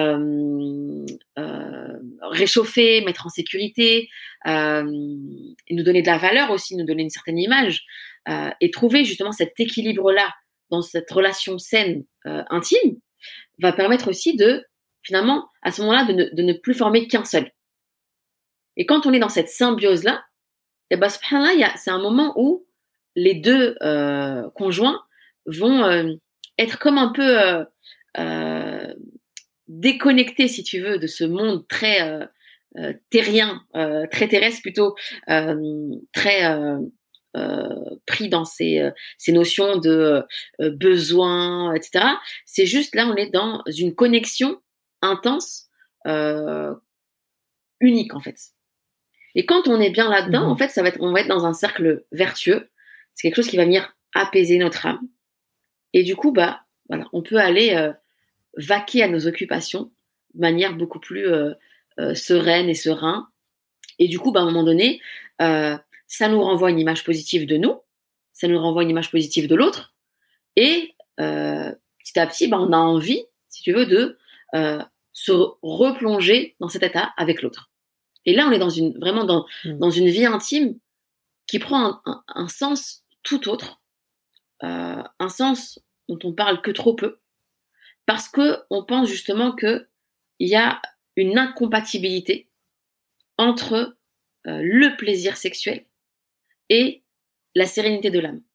réchauffer, mettre en sécurité, et nous donner de la valeur aussi, nous donner une certaine image, et trouver justement cet équilibre-là dans cette relation saine, intime, va permettre aussi de, finalement, à ce moment-là, de ne plus former qu'un seul. Et quand on est dans cette symbiose-là, et ben, subhanallah, c'est un moment où les deux conjoints vont être comme un peu déconnectés, si tu veux, de ce monde très terrien, très terrestre plutôt, très pris dans ces notions de besoin, etc. C'est juste là, on est dans une connexion intense, unique en fait. Et quand on est bien là-dedans, en fait, on va être dans un cercle vertueux. C'est quelque chose qui va venir apaiser notre âme. Et du coup, voilà, on peut aller vaquer à nos occupations de manière beaucoup plus sereine et serein. Et du coup, à un moment donné, ça nous renvoie une image positive de nous, ça nous renvoie une image positive de l'autre. Et petit à petit, on a envie, si tu veux, de se replonger dans cet état avec l'autre. Et là, on est vraiment dans une vie intime qui prend un sens tout autre, un sens dont on parle que trop peu, parce qu'on pense justement qu'il y a une incompatibilité entre le plaisir sexuel et la sérénité de l'âme.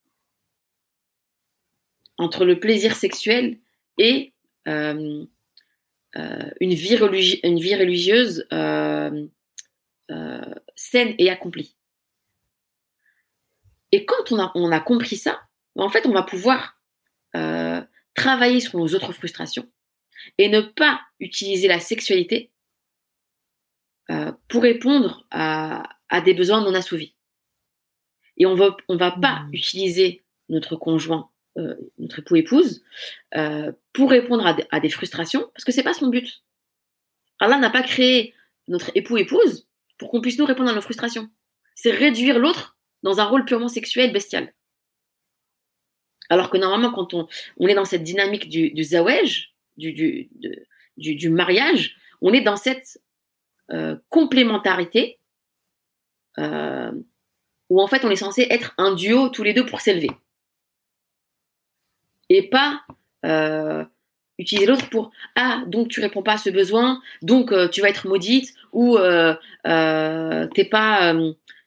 Entre le plaisir sexuel et une vie religieuse saine et accomplie. Et quand on a compris ça, en fait, on va pouvoir travailler sur nos autres frustrations et ne pas utiliser la sexualité pour répondre à des besoins non assouvis. Et on va pas utiliser notre conjoint, notre époux-épouse, pour répondre à des frustrations, parce que c'est pas son but. Allah n'a pas créé notre époux-épouse pour qu'on puisse nous répondre à nos frustrations. C'est réduire l'autre dans un rôle purement sexuel, bestial. Alors que normalement, quand on est dans cette dynamique du zawej, du mariage, on est dans cette complémentarité où en fait on est censé être un duo tous les deux pour s'élever. Et pas utiliser l'autre pour « Ah, donc tu réponds pas à ce besoin, donc tu vas être maudite » ou t'es pas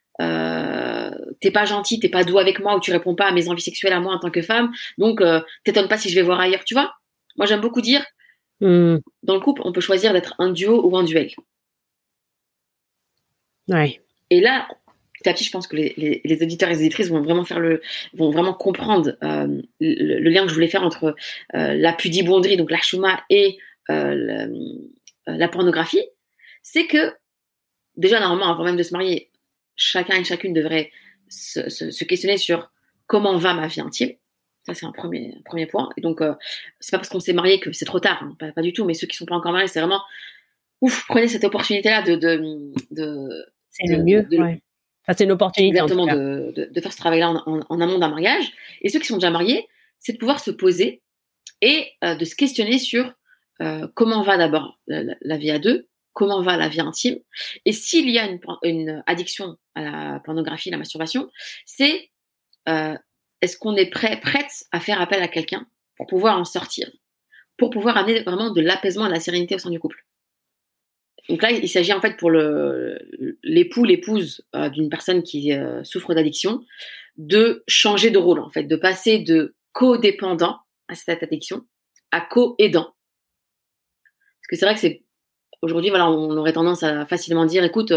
gentil, t'es pas doux avec moi, ou tu réponds pas à mes envies sexuelles à moi en tant que femme, donc t'étonnes pas si je vais voir ailleurs, tu vois. Moi j'aime beaucoup dire dans le couple on peut choisir d'être un duo ou un duel. Ouais. Et là petit à petit je pense que les auditeurs et les auditrices vont vraiment comprendre le lien que je voulais faire entre la pudibonderie, donc la chouma, et la pornographie. C'est que déjà normalement avant même de se marier, chacun et chacune devrait se questionner sur comment va ma vie intime. Ça, c'est un premier point. Et donc, c'est pas parce qu'on s'est marié que c'est trop tard, hein, pas du tout. Mais ceux qui sont pas encore mariés, c'est vraiment prenez cette opportunité-là de c'est le mieux. Ouais. Enfin, c'est une opportunité. Exactement, de faire ce travail-là en amont d'un mariage. Et ceux qui sont déjà mariés, c'est de pouvoir se poser et de se questionner sur comment va d'abord la vie à deux, comment va la vie intime, et s'il y a une addiction à la pornographie, la masturbation, c'est est-ce qu'on est prête à faire appel à quelqu'un pour pouvoir en sortir, pour pouvoir amener vraiment de l'apaisement et de la sérénité au sein du couple. Donc là, il s'agit en fait pour l'époux, l'épouse d'une personne qui souffre d'addiction, de changer de rôle en fait, de passer de codépendant à cette addiction à co-aidant. Parce que c'est vrai que aujourd'hui, voilà, on aurait tendance à facilement dire, écoute,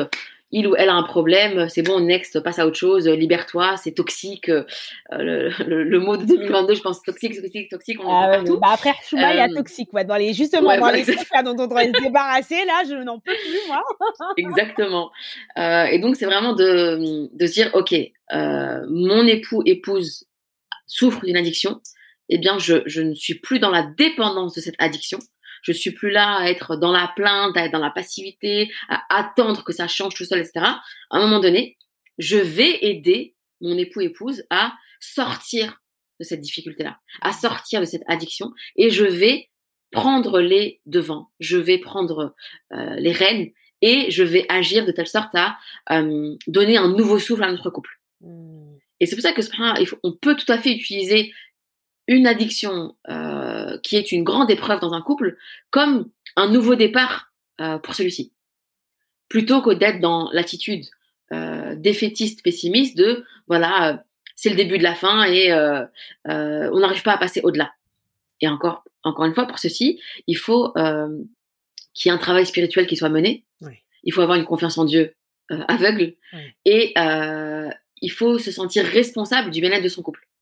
il ou elle a un problème, c'est bon, next, passe à autre chose, libère-toi, c'est toxique. Le mot de 2022, je pense, toxique, on l'entend partout. Bah après Chouma, il y a toxique, ouais, dans les trucs là, dont on doit se débarrasser, là, je n'en peux plus, moi. Exactement. Et donc, c'est vraiment de se dire, ok, mon épouse souffre d'une addiction, eh bien, je ne suis plus dans la dépendance de cette addiction. Je suis plus là à être dans la plainte, à être dans la passivité, à attendre que ça change tout seul, etc. À un moment donné, je vais aider mon épouse à sortir de cette difficulté-là, à sortir de cette addiction, et je vais prendre les devants, je vais prendre les rênes, et je vais agir de telle sorte à donner un nouveau souffle à notre couple. Et c'est pour ça que on peut tout à fait utiliser une addiction qui est une grande épreuve dans un couple comme un nouveau départ pour celui-ci. Plutôt que d'être dans l'attitude défaitiste, pessimiste de voilà, c'est le début de la fin et on n'arrive pas à passer au-delà. Et encore une fois, pour ceci, il faut qu'il y ait un travail spirituel qui soit mené. Oui. Il faut avoir une confiance en Dieu aveugle. Oui. Et il faut se sentir responsable du bien-être de son couple.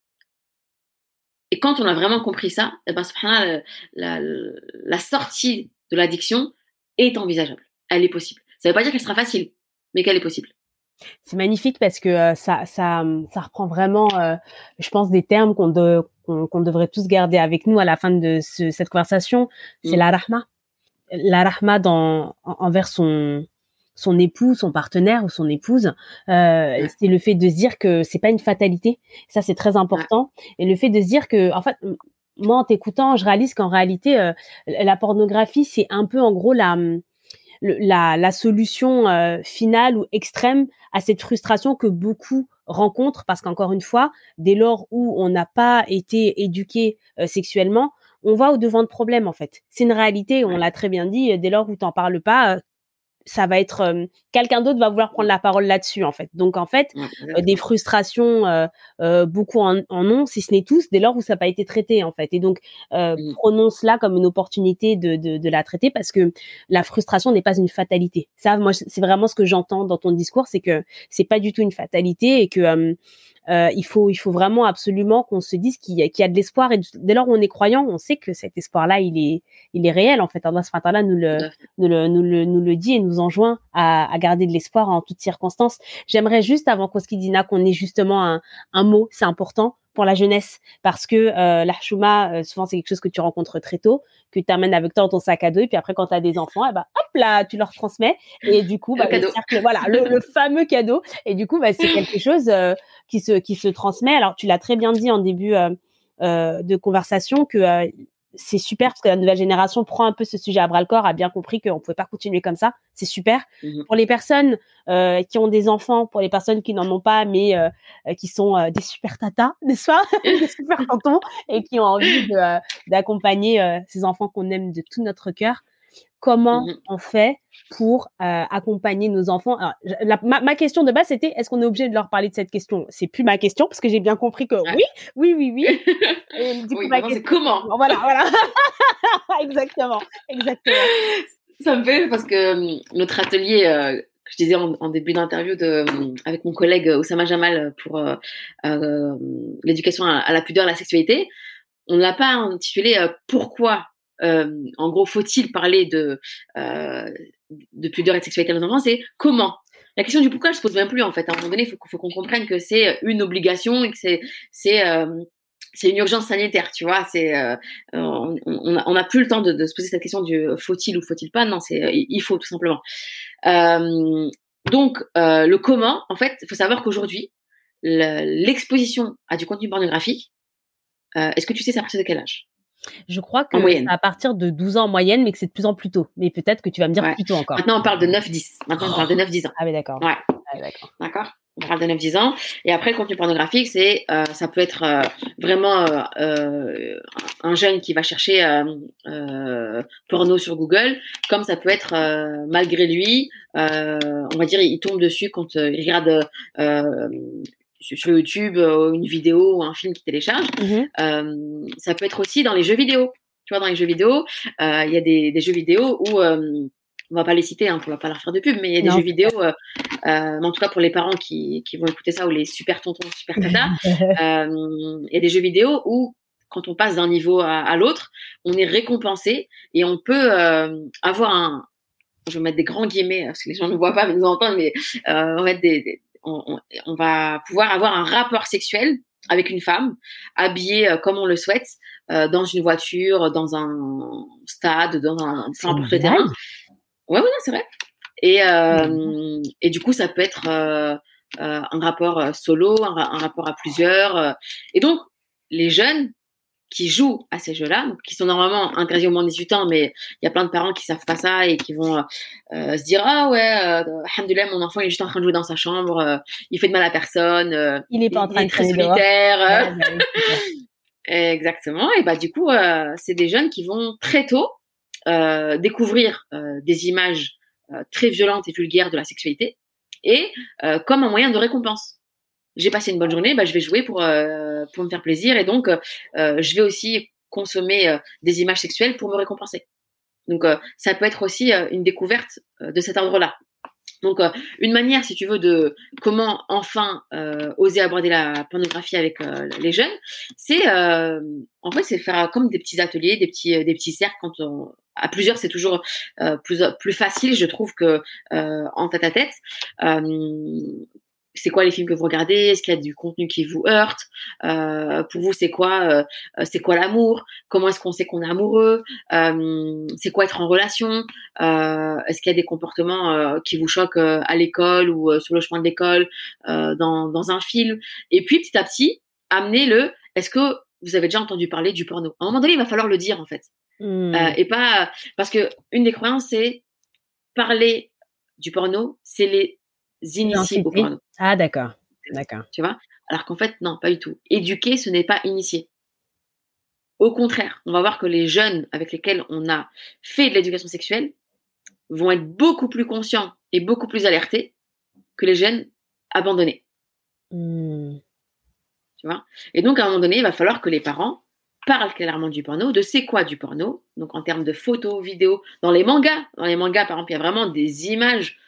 Et quand on a vraiment compris ça, eh ben, subhanallah, la sortie de l'addiction est envisageable. Elle est possible. Ça ne veut pas dire qu'elle sera facile, mais qu'elle est possible. C'est magnifique parce que ça reprend vraiment, je pense, des termes qu'on devrait tous garder avec nous à la fin de cette conversation. C'est la rahma. La rahma envers son époux, son partenaire ou son épouse, c'est le fait de se dire que c'est pas une fatalité. Ça, c'est très important. Et le fait de se dire que, en fait, moi, en t'écoutant, je réalise qu'en réalité, la pornographie, c'est un peu, en gros, la solution finale ou extrême à cette frustration que beaucoup rencontrent, parce qu'encore une fois, dès lors où on n'a pas été éduqué sexuellement, on va au devant de problème, en fait. C'est une réalité, on l'a très bien dit, dès lors où t'en parles pas, ça va être quelqu'un d'autre va vouloir prendre la parole là-dessus, en fait. Donc, en fait, des frustrations, beaucoup en ont, si ce n'est tous, dès lors où ça n'a pas été traité, en fait. Et donc, prenons cela comme une opportunité de la traiter, parce que la frustration n'est pas une fatalité. Ça, moi, c'est vraiment ce que j'entends dans ton discours, c'est que c'est pas du tout une fatalité et que il faut vraiment absolument qu'on se dise qu'il y a de l'espoir, et dès lors où on est croyant, on sait que cet espoir-là, il est réel, en fait. Allah subhanahu wa ta'ala nous le dit et nous enjoint à garder de l'espoir en toutes circonstances. J'aimerais juste, avant qu'on se quitte, Dina, qu'on ait justement un mot, c'est important pour la jeunesse, parce que la chouma, souvent c'est quelque chose que tu rencontres très tôt, que tu amènes avec toi dans ton sac à dos, et puis après quand tu as des enfants, hop là, tu leur transmets, et du coup, le cercle, voilà, le fameux cadeau, et du coup, c'est quelque chose qui se transmet. Alors tu l'as très bien dit en début de conversation que c'est super parce que la nouvelle génération prend un peu ce sujet à bras-le-corps, a bien compris qu'on pouvait pas continuer comme ça. C'est super. Pour les personnes qui ont des enfants, pour les personnes qui n'en ont pas, mais qui sont des super tatas, n'est-ce pas, des super tontons, et qui ont envie d'accompagner ces enfants qu'on aime de tout notre cœur. Comment on fait pour accompagner nos enfants? Alors, ma question de base, c'était est-ce qu'on est obligé de leur parler de cette question? C'est plus ma question, parce que j'ai bien compris que oui. Et du coup, oui, c'est comment? Voilà. Exactement. Ça me fait parce que notre atelier, je disais en début d'interview avec mon collègue Oussama Jamal pour l'éducation à la pudeur et à la sexualité, on ne l'a pas intitulé pourquoi. En gros, faut-il parler de pudeur et de sexualité à nos enfants? C'est comment. La question du pourquoi, je se pose même plus, en fait. À un moment donné, il faut qu'on comprenne que c'est une obligation et que c'est une urgence sanitaire, tu vois. On n'a plus le temps de se poser cette question du faut-il ou faut-il pas. Non, il faut tout simplement. Donc, le comment, en fait, il faut savoir qu'aujourd'hui, l'exposition à du contenu pornographique, est-ce que tu sais c'est à partir de quel âge? Je crois que c'est à partir de 12 ans en moyenne, mais que c'est de plus en plus tôt. Mais peut-être que tu vas me dire plus tôt encore. Maintenant, on parle de 9-10. Maintenant, on parle de 9-10 ans. Ah oui, d'accord. Ouais. D'accord. On parle de 9-10 ans. Et après, le contenu pornographique, ça peut être vraiment un jeune qui va chercher porno sur Google, comme ça peut être malgré lui, on va dire, il tombe dessus quand il regarde sur YouTube une vidéo ou un film qu'il télécharge. Ça peut être aussi dans les jeux vidéo. Tu vois, dans les jeux vidéo, il y a des jeux vidéo où on va pas les citer, hein, on va pas leur faire de pub, mais il y a des jeux vidéo, mais en tout cas pour les parents qui vont écouter ça, ou les super tontons, super tata, il y a des jeux vidéo où quand on passe d'un niveau à l'autre, on est récompensé et on peut avoir je vais mettre des grands guillemets parce que les gens ne voient pas mais nous entendent, mais on va on va pouvoir avoir un rapport sexuel avec une femme habillée comme on le souhaite, dans une voiture, dans un stade, dans un peu importe le terrain. Ouais, non, c'est vrai. Et du coup, ça peut être un rapport solo, un rapport à plusieurs. Et donc, les jeunes qui jouent à ces jeux-là, donc, qui sont normalement interdits au moins de 18 ans, mais il y a plein de parents qui savent pas ça et qui vont se dire ah ouais, alhamdoulilah, mon enfant il est juste en train de jouer dans sa chambre, il fait de mal à personne, il est pas en train de très solitaire. Exactement. Et bah du coup, c'est des jeunes qui vont très tôt découvrir des images très violentes et vulgaires de la sexualité et comme un moyen de récompense. J'ai passé une bonne journée, bah je vais jouer pour me faire plaisir et donc je vais aussi consommer des images sexuelles pour me récompenser. Donc ça peut être aussi une découverte de cet ordre-là. Donc une manière, si tu veux, de comment enfin oser aborder la pornographie avec les jeunes, c'est en fait c'est faire comme des petits ateliers, des petits cercles à plusieurs, c'est toujours plus facile, je trouve, que en tête à tête. C'est quoi les films que vous regardez? Est-ce qu'il y a du contenu qui vous heurte? Pour vous, c'est quoi l'amour? Comment est-ce qu'on sait qu'on est amoureux? C'est quoi être en relation? Est-ce qu'il y a des comportements qui vous choquent à l'école ou sur le chemin de l'école, dans un film? Et puis, petit à petit, est-ce que vous avez déjà entendu parler du porno? À un moment donné, il va falloir le dire, en fait. Et pas, parce que une des croyances, c'est parler du porno, c'est les initiés au porno. Ah, d'accord. Tu vois? Alors qu'en fait, non, pas du tout. Éduquer, ce n'est pas initier. Au contraire, on va voir que les jeunes avec lesquels on a fait de l'éducation sexuelle vont être beaucoup plus conscients et beaucoup plus alertés que les jeunes abandonnés. Tu vois? Et donc, à un moment donné, il va falloir que les parents parlent clairement du porno, de c'est quoi du porno, donc en termes de photos, vidéos, dans les mangas, par exemple, il y a vraiment des images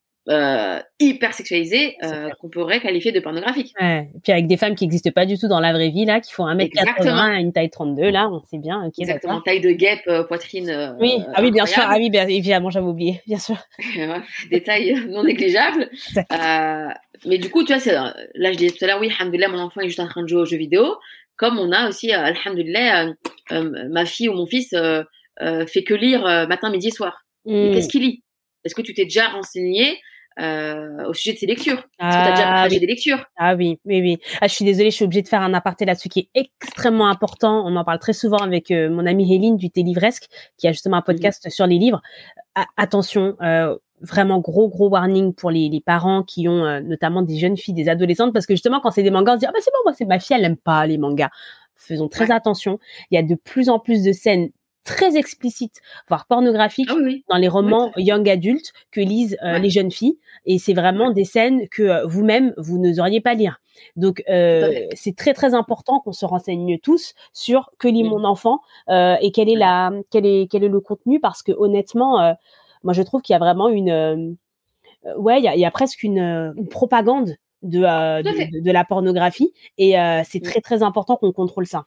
hyper sexualisées qu'on pourrait qualifier de pornographiques. Ouais. Et puis avec des femmes qui n'existent pas du tout dans la vraie vie, là, qui font 1m80 et une taille 32, là, on sait bien. Okay, exactement, d'accord. taille de guêpe, poitrine. Oui, ah oui, bien sûr, ah oui, bien évidemment, j'avais oublié, bien sûr. Des tailles non négligeables. Mais du coup, tu vois, là je disais tout à l'heure, oui, alhamdoulilah, mon enfant est juste en train de jouer aux jeux vidéo, comme on a aussi, alhamdoulilah, ma fille ou mon fils fait que lire matin, midi et soir. Mais qu'est-ce qu'il lit? Est-ce que tu t'es déjà renseigné au sujet de ses lectures? Est-ce que tu as déjà partagé des lectures? Ah oui. Ah, je suis désolée, je suis obligée de faire un aparté là-dessus qui est extrêmement important. On en parle très souvent avec mon amie Héline du Thé Livresque, qui a justement un podcast sur les livres. Attention, vraiment gros warning pour les parents qui ont notamment des jeunes filles, des adolescentes, parce que justement quand c'est des mangas, on se dit ah bah c'est bon, moi c'est ma fille, elle aime pas les mangas. Faisons très attention. Il y a de plus en plus de scènes très explicites, voire pornographiques, dans les romans young adultes que lisent les jeunes filles, et c'est vraiment des scènes que vous-même vous n'oseriez pas lire. Donc c'est très très important qu'on se renseigne tous sur que lit mon enfant et quel est le contenu, parce que honnêtement moi je trouve qu'il y a vraiment il y a presque une propagande de la pornographie, et c'est très très important qu'on contrôle ça.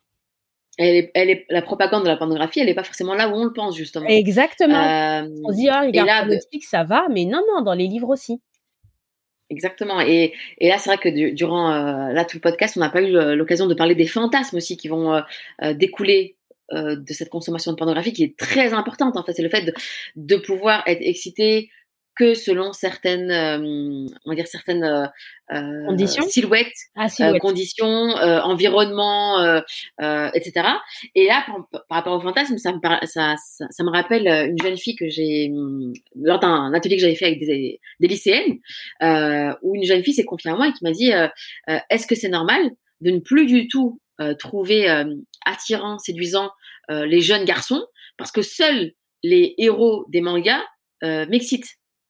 La propagande de la pornographie, elle n'est pas forcément là où on le pense, justement. Exactement. On se dit, regarde, Netflix, ça va, mais non, dans les livres aussi. Exactement. Et là, c'est vrai que durant tout le podcast, on n'a pas eu l'occasion de parler des fantasmes aussi qui vont découler de cette consommation de pornographie, qui est très importante. En fait, c'est le fait de pouvoir être excité que selon certaines, on va dire certaines silhouettes, conditions, environnement, etc. Et là, par rapport au fantasme, ça me rappelle une jeune fille que j'ai lors d'un atelier que j'avais fait avec des lycéennes, où une jeune fille s'est confiée à moi et qui m'a dit est-ce que c'est normal de ne plus du tout trouver attirant, séduisant les jeunes garçons, parce que seuls les héros des mangas m'excitent.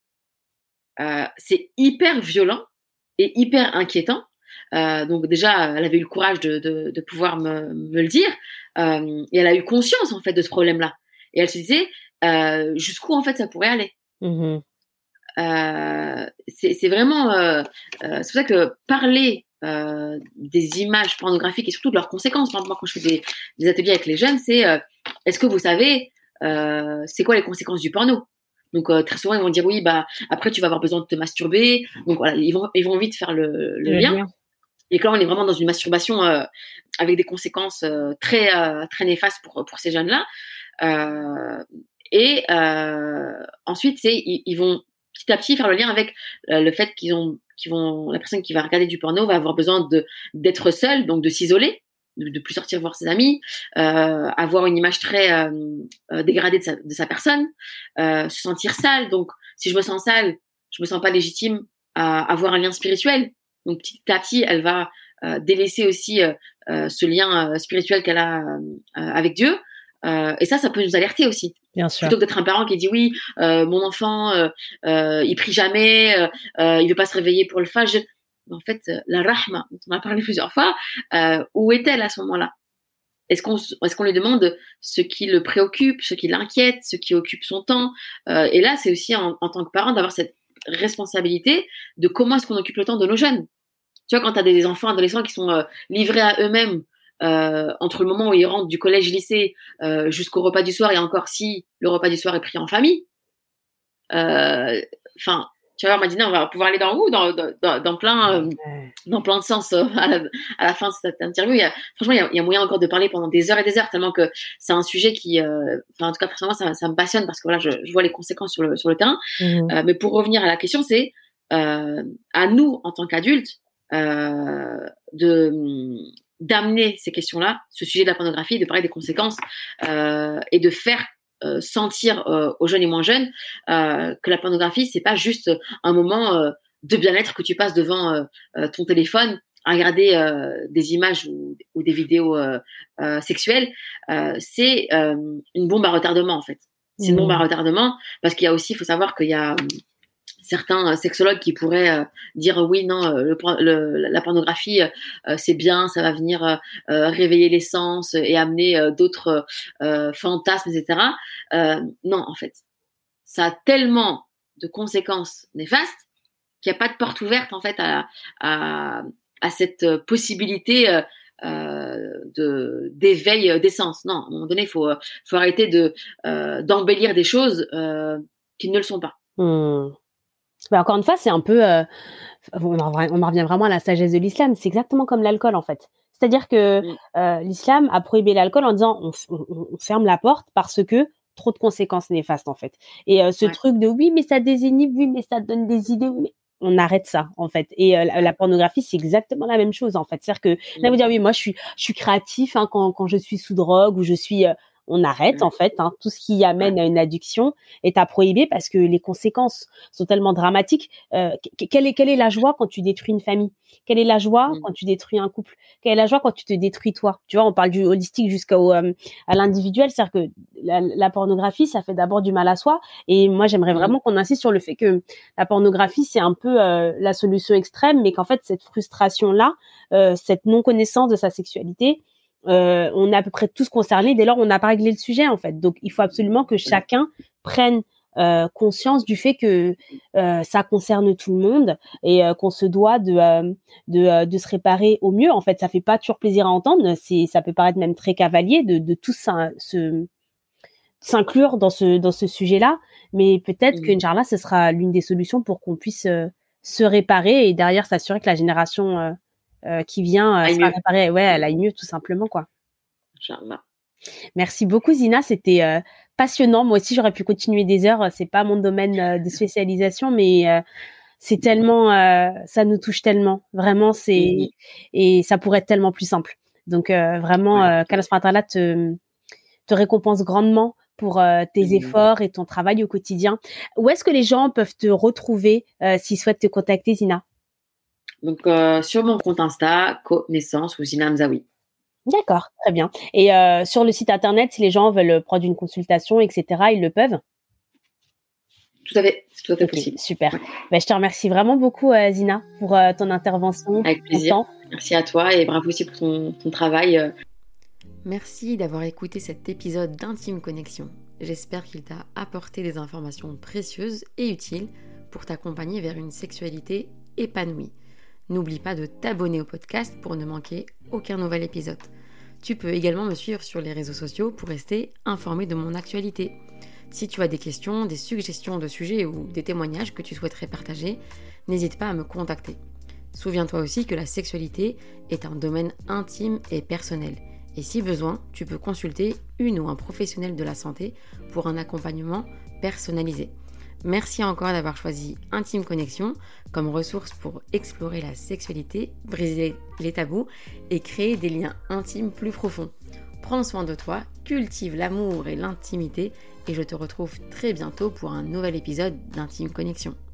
C'est hyper violent et hyper inquiétant. Donc déjà, elle avait eu le courage de pouvoir me le dire, et elle a eu conscience en fait de ce problème-là. Et elle se disait jusqu'où en fait ça pourrait aller. Mmh. C'est vraiment... c'est pour ça que parler des images pornographiques et surtout de leurs conséquences, par exemple, moi, quand je fais des ateliers avec les jeunes, c'est est-ce que vous savez c'est quoi les conséquences du porno? Donc très souvent ils vont dire oui, bah après tu vas avoir besoin de te masturber. Donc voilà, ils vont vite faire le lien. Et que là on est vraiment dans une masturbation avec des conséquences très néfastes pour ces jeunes-là. Et ensuite ils vont petit à petit faire le lien avec le fait la personne qui va regarder du porno va avoir besoin d'être seule, donc de s'isoler, de plus sortir voir ses amis, avoir une image très dégradée de sa personne, se sentir sale. Donc, si je me sens sale, je me sens pas légitime à avoir un lien spirituel. Donc, petit à petit, elle va délaisser aussi ce lien spirituel qu'elle a avec Dieu. Et ça peut nous alerter aussi. Bien sûr. Plutôt que d'être un parent qui dit oui, mon enfant, il prie jamais, il veut pas se réveiller pour le fajr. En fait, la rahma, dont on a parlé plusieurs fois, où est-elle à ce moment-là? Est-ce qu'on lui demande ce qui le préoccupe, ce qui l'inquiète, ce qui occupe son temps? Et là, c'est aussi en tant que parent d'avoir cette responsabilité de comment est-ce qu'on occupe le temps de nos jeunes. Tu vois, quand tu as des enfants, adolescents qui sont livrés à eux-mêmes entre le moment où ils rentrent du collège-lycée jusqu'au repas du soir, et encore si le repas du soir est pris en famille, enfin, tu vois, Madina, on va pouvoir aller dans plein de sens à la fin de cette interview. Franchement, il y a moyen encore de parler pendant des heures et des heures, tellement que c'est un sujet qui, en tout cas, personnellement, ça me passionne parce que voilà, je vois les conséquences sur le terrain. Mais pour revenir à la question, c'est à nous, en tant qu'adultes, d'amener ces questions-là, ce sujet de la pornographie, de parler des conséquences et de faire sentir aux jeunes et moins jeunes que la pornographie, c'est pas juste un moment de bien-être que tu passes devant ton téléphone à regarder des images ou des vidéos sexuelles. C'est une bombe à retardement, en fait. C'est une bombe à retardement parce qu'il y a aussi, il faut savoir qu'il y a certains sexologues qui pourraient dire oui, non, la pornographie, c'est bien, ça va venir réveiller les sens et amener d'autres fantasmes, etc. Non, en fait, ça a tellement de conséquences néfastes qu'il n'y a pas de porte ouverte en fait à cette possibilité d'éveil des sens. Non, à un moment donné, il faut arrêter d'embellir des choses qui ne le sont pas. Mais encore une fois, c'est un peu, on en revient vraiment à la sagesse de l'islam. C'est exactement comme l'alcool en fait. C'est-à-dire que l'islam a prohibé l'alcool en disant on ferme la porte parce que trop de conséquences néfastes en fait. Et ce truc de oui mais ça désinhibe, oui mais ça donne des idées, oui, mais on arrête ça en fait. Et la pornographie c'est exactement la même chose en fait. C'est-à-dire que là vous dire oui moi je suis créatif hein, quand je suis sous drogue ou je suis on arrête en fait hein, tout ce qui amène à une addiction est à prohiber parce que les conséquences sont tellement dramatiques. Quelle est la joie quand tu détruis une famille? Quelle est la joie quand tu détruis un couple? Quelle est la joie quand tu te détruis toi? Tu vois, on parle du holistique à l'individuel, c'est-à-dire que la pornographie, ça fait d'abord du mal à soi. Et moi, j'aimerais vraiment qu'on insiste sur le fait que la pornographie, c'est un peu la solution extrême, mais qu'en fait, cette frustration-là, cette non-connaissance de sa sexualité, on est à peu près tous concernés dès lors on n'a pas réglé le sujet en fait. Donc il faut absolument que chacun prenne conscience du fait que ça concerne tout le monde et qu'on se doit de se réparer au mieux. En fait, ça fait pas toujours plaisir à entendre. Ça peut paraître même très cavalier de tous s'inclure dans ce sujet-là, mais peut-être que Inch'Allah, ce sera l'une des solutions pour qu'on puisse se réparer et derrière s'assurer que la génération qui vient sera réparée. Ouais, elle aille mieux tout simplement quoi. Inch'Allah. Merci beaucoup Zina, c'était passionnant. Moi aussi j'aurais pu continuer des heures. C'est pas mon domaine de spécialisation, mais c'est tellement, ça nous touche tellement. Vraiment, et ça pourrait être tellement plus simple. Donc vraiment, qu'Allah subhanahu wa ta'ala te récompense grandement pour tes efforts et ton travail au quotidien. Où est-ce que les gens peuvent te retrouver s'ils souhaitent te contacter, Zina? Donc sur mon compte Insta, Connaissance ou Zina Hamzaoui. D'accord, très bien. Et sur le site internet, si les gens veulent prendre une consultation, etc., ils le peuvent? Tout à fait, c'est tout à fait possible. Super. Ben, je te remercie vraiment beaucoup, Zina, pour ton intervention. Avec plaisir. Merci à toi et bravo aussi pour ton travail. Merci d'avoir écouté cet épisode d'Intime Connexion. J'espère qu'il t'a apporté des informations précieuses et utiles pour t'accompagner vers une sexualité épanouie. N'oublie pas de t'abonner au podcast pour ne manquer aucun nouvel épisode. Tu peux également me suivre sur les réseaux sociaux pour rester informé de mon actualité. Si tu as des questions, des suggestions de sujets ou des témoignages que tu souhaiterais partager, n'hésite pas à me contacter. Souviens-toi aussi que la sexualité est un domaine intime et personnel. Et si besoin, tu peux consulter une ou un professionnel de la santé pour un accompagnement personnalisé. Merci encore d'avoir choisi Intime Connexion comme ressource pour explorer la sexualité, briser les tabous et créer des liens intimes plus profonds. Prends soin de toi, cultive l'amour et l'intimité et je te retrouve très bientôt pour un nouvel épisode d'Intime Connexion.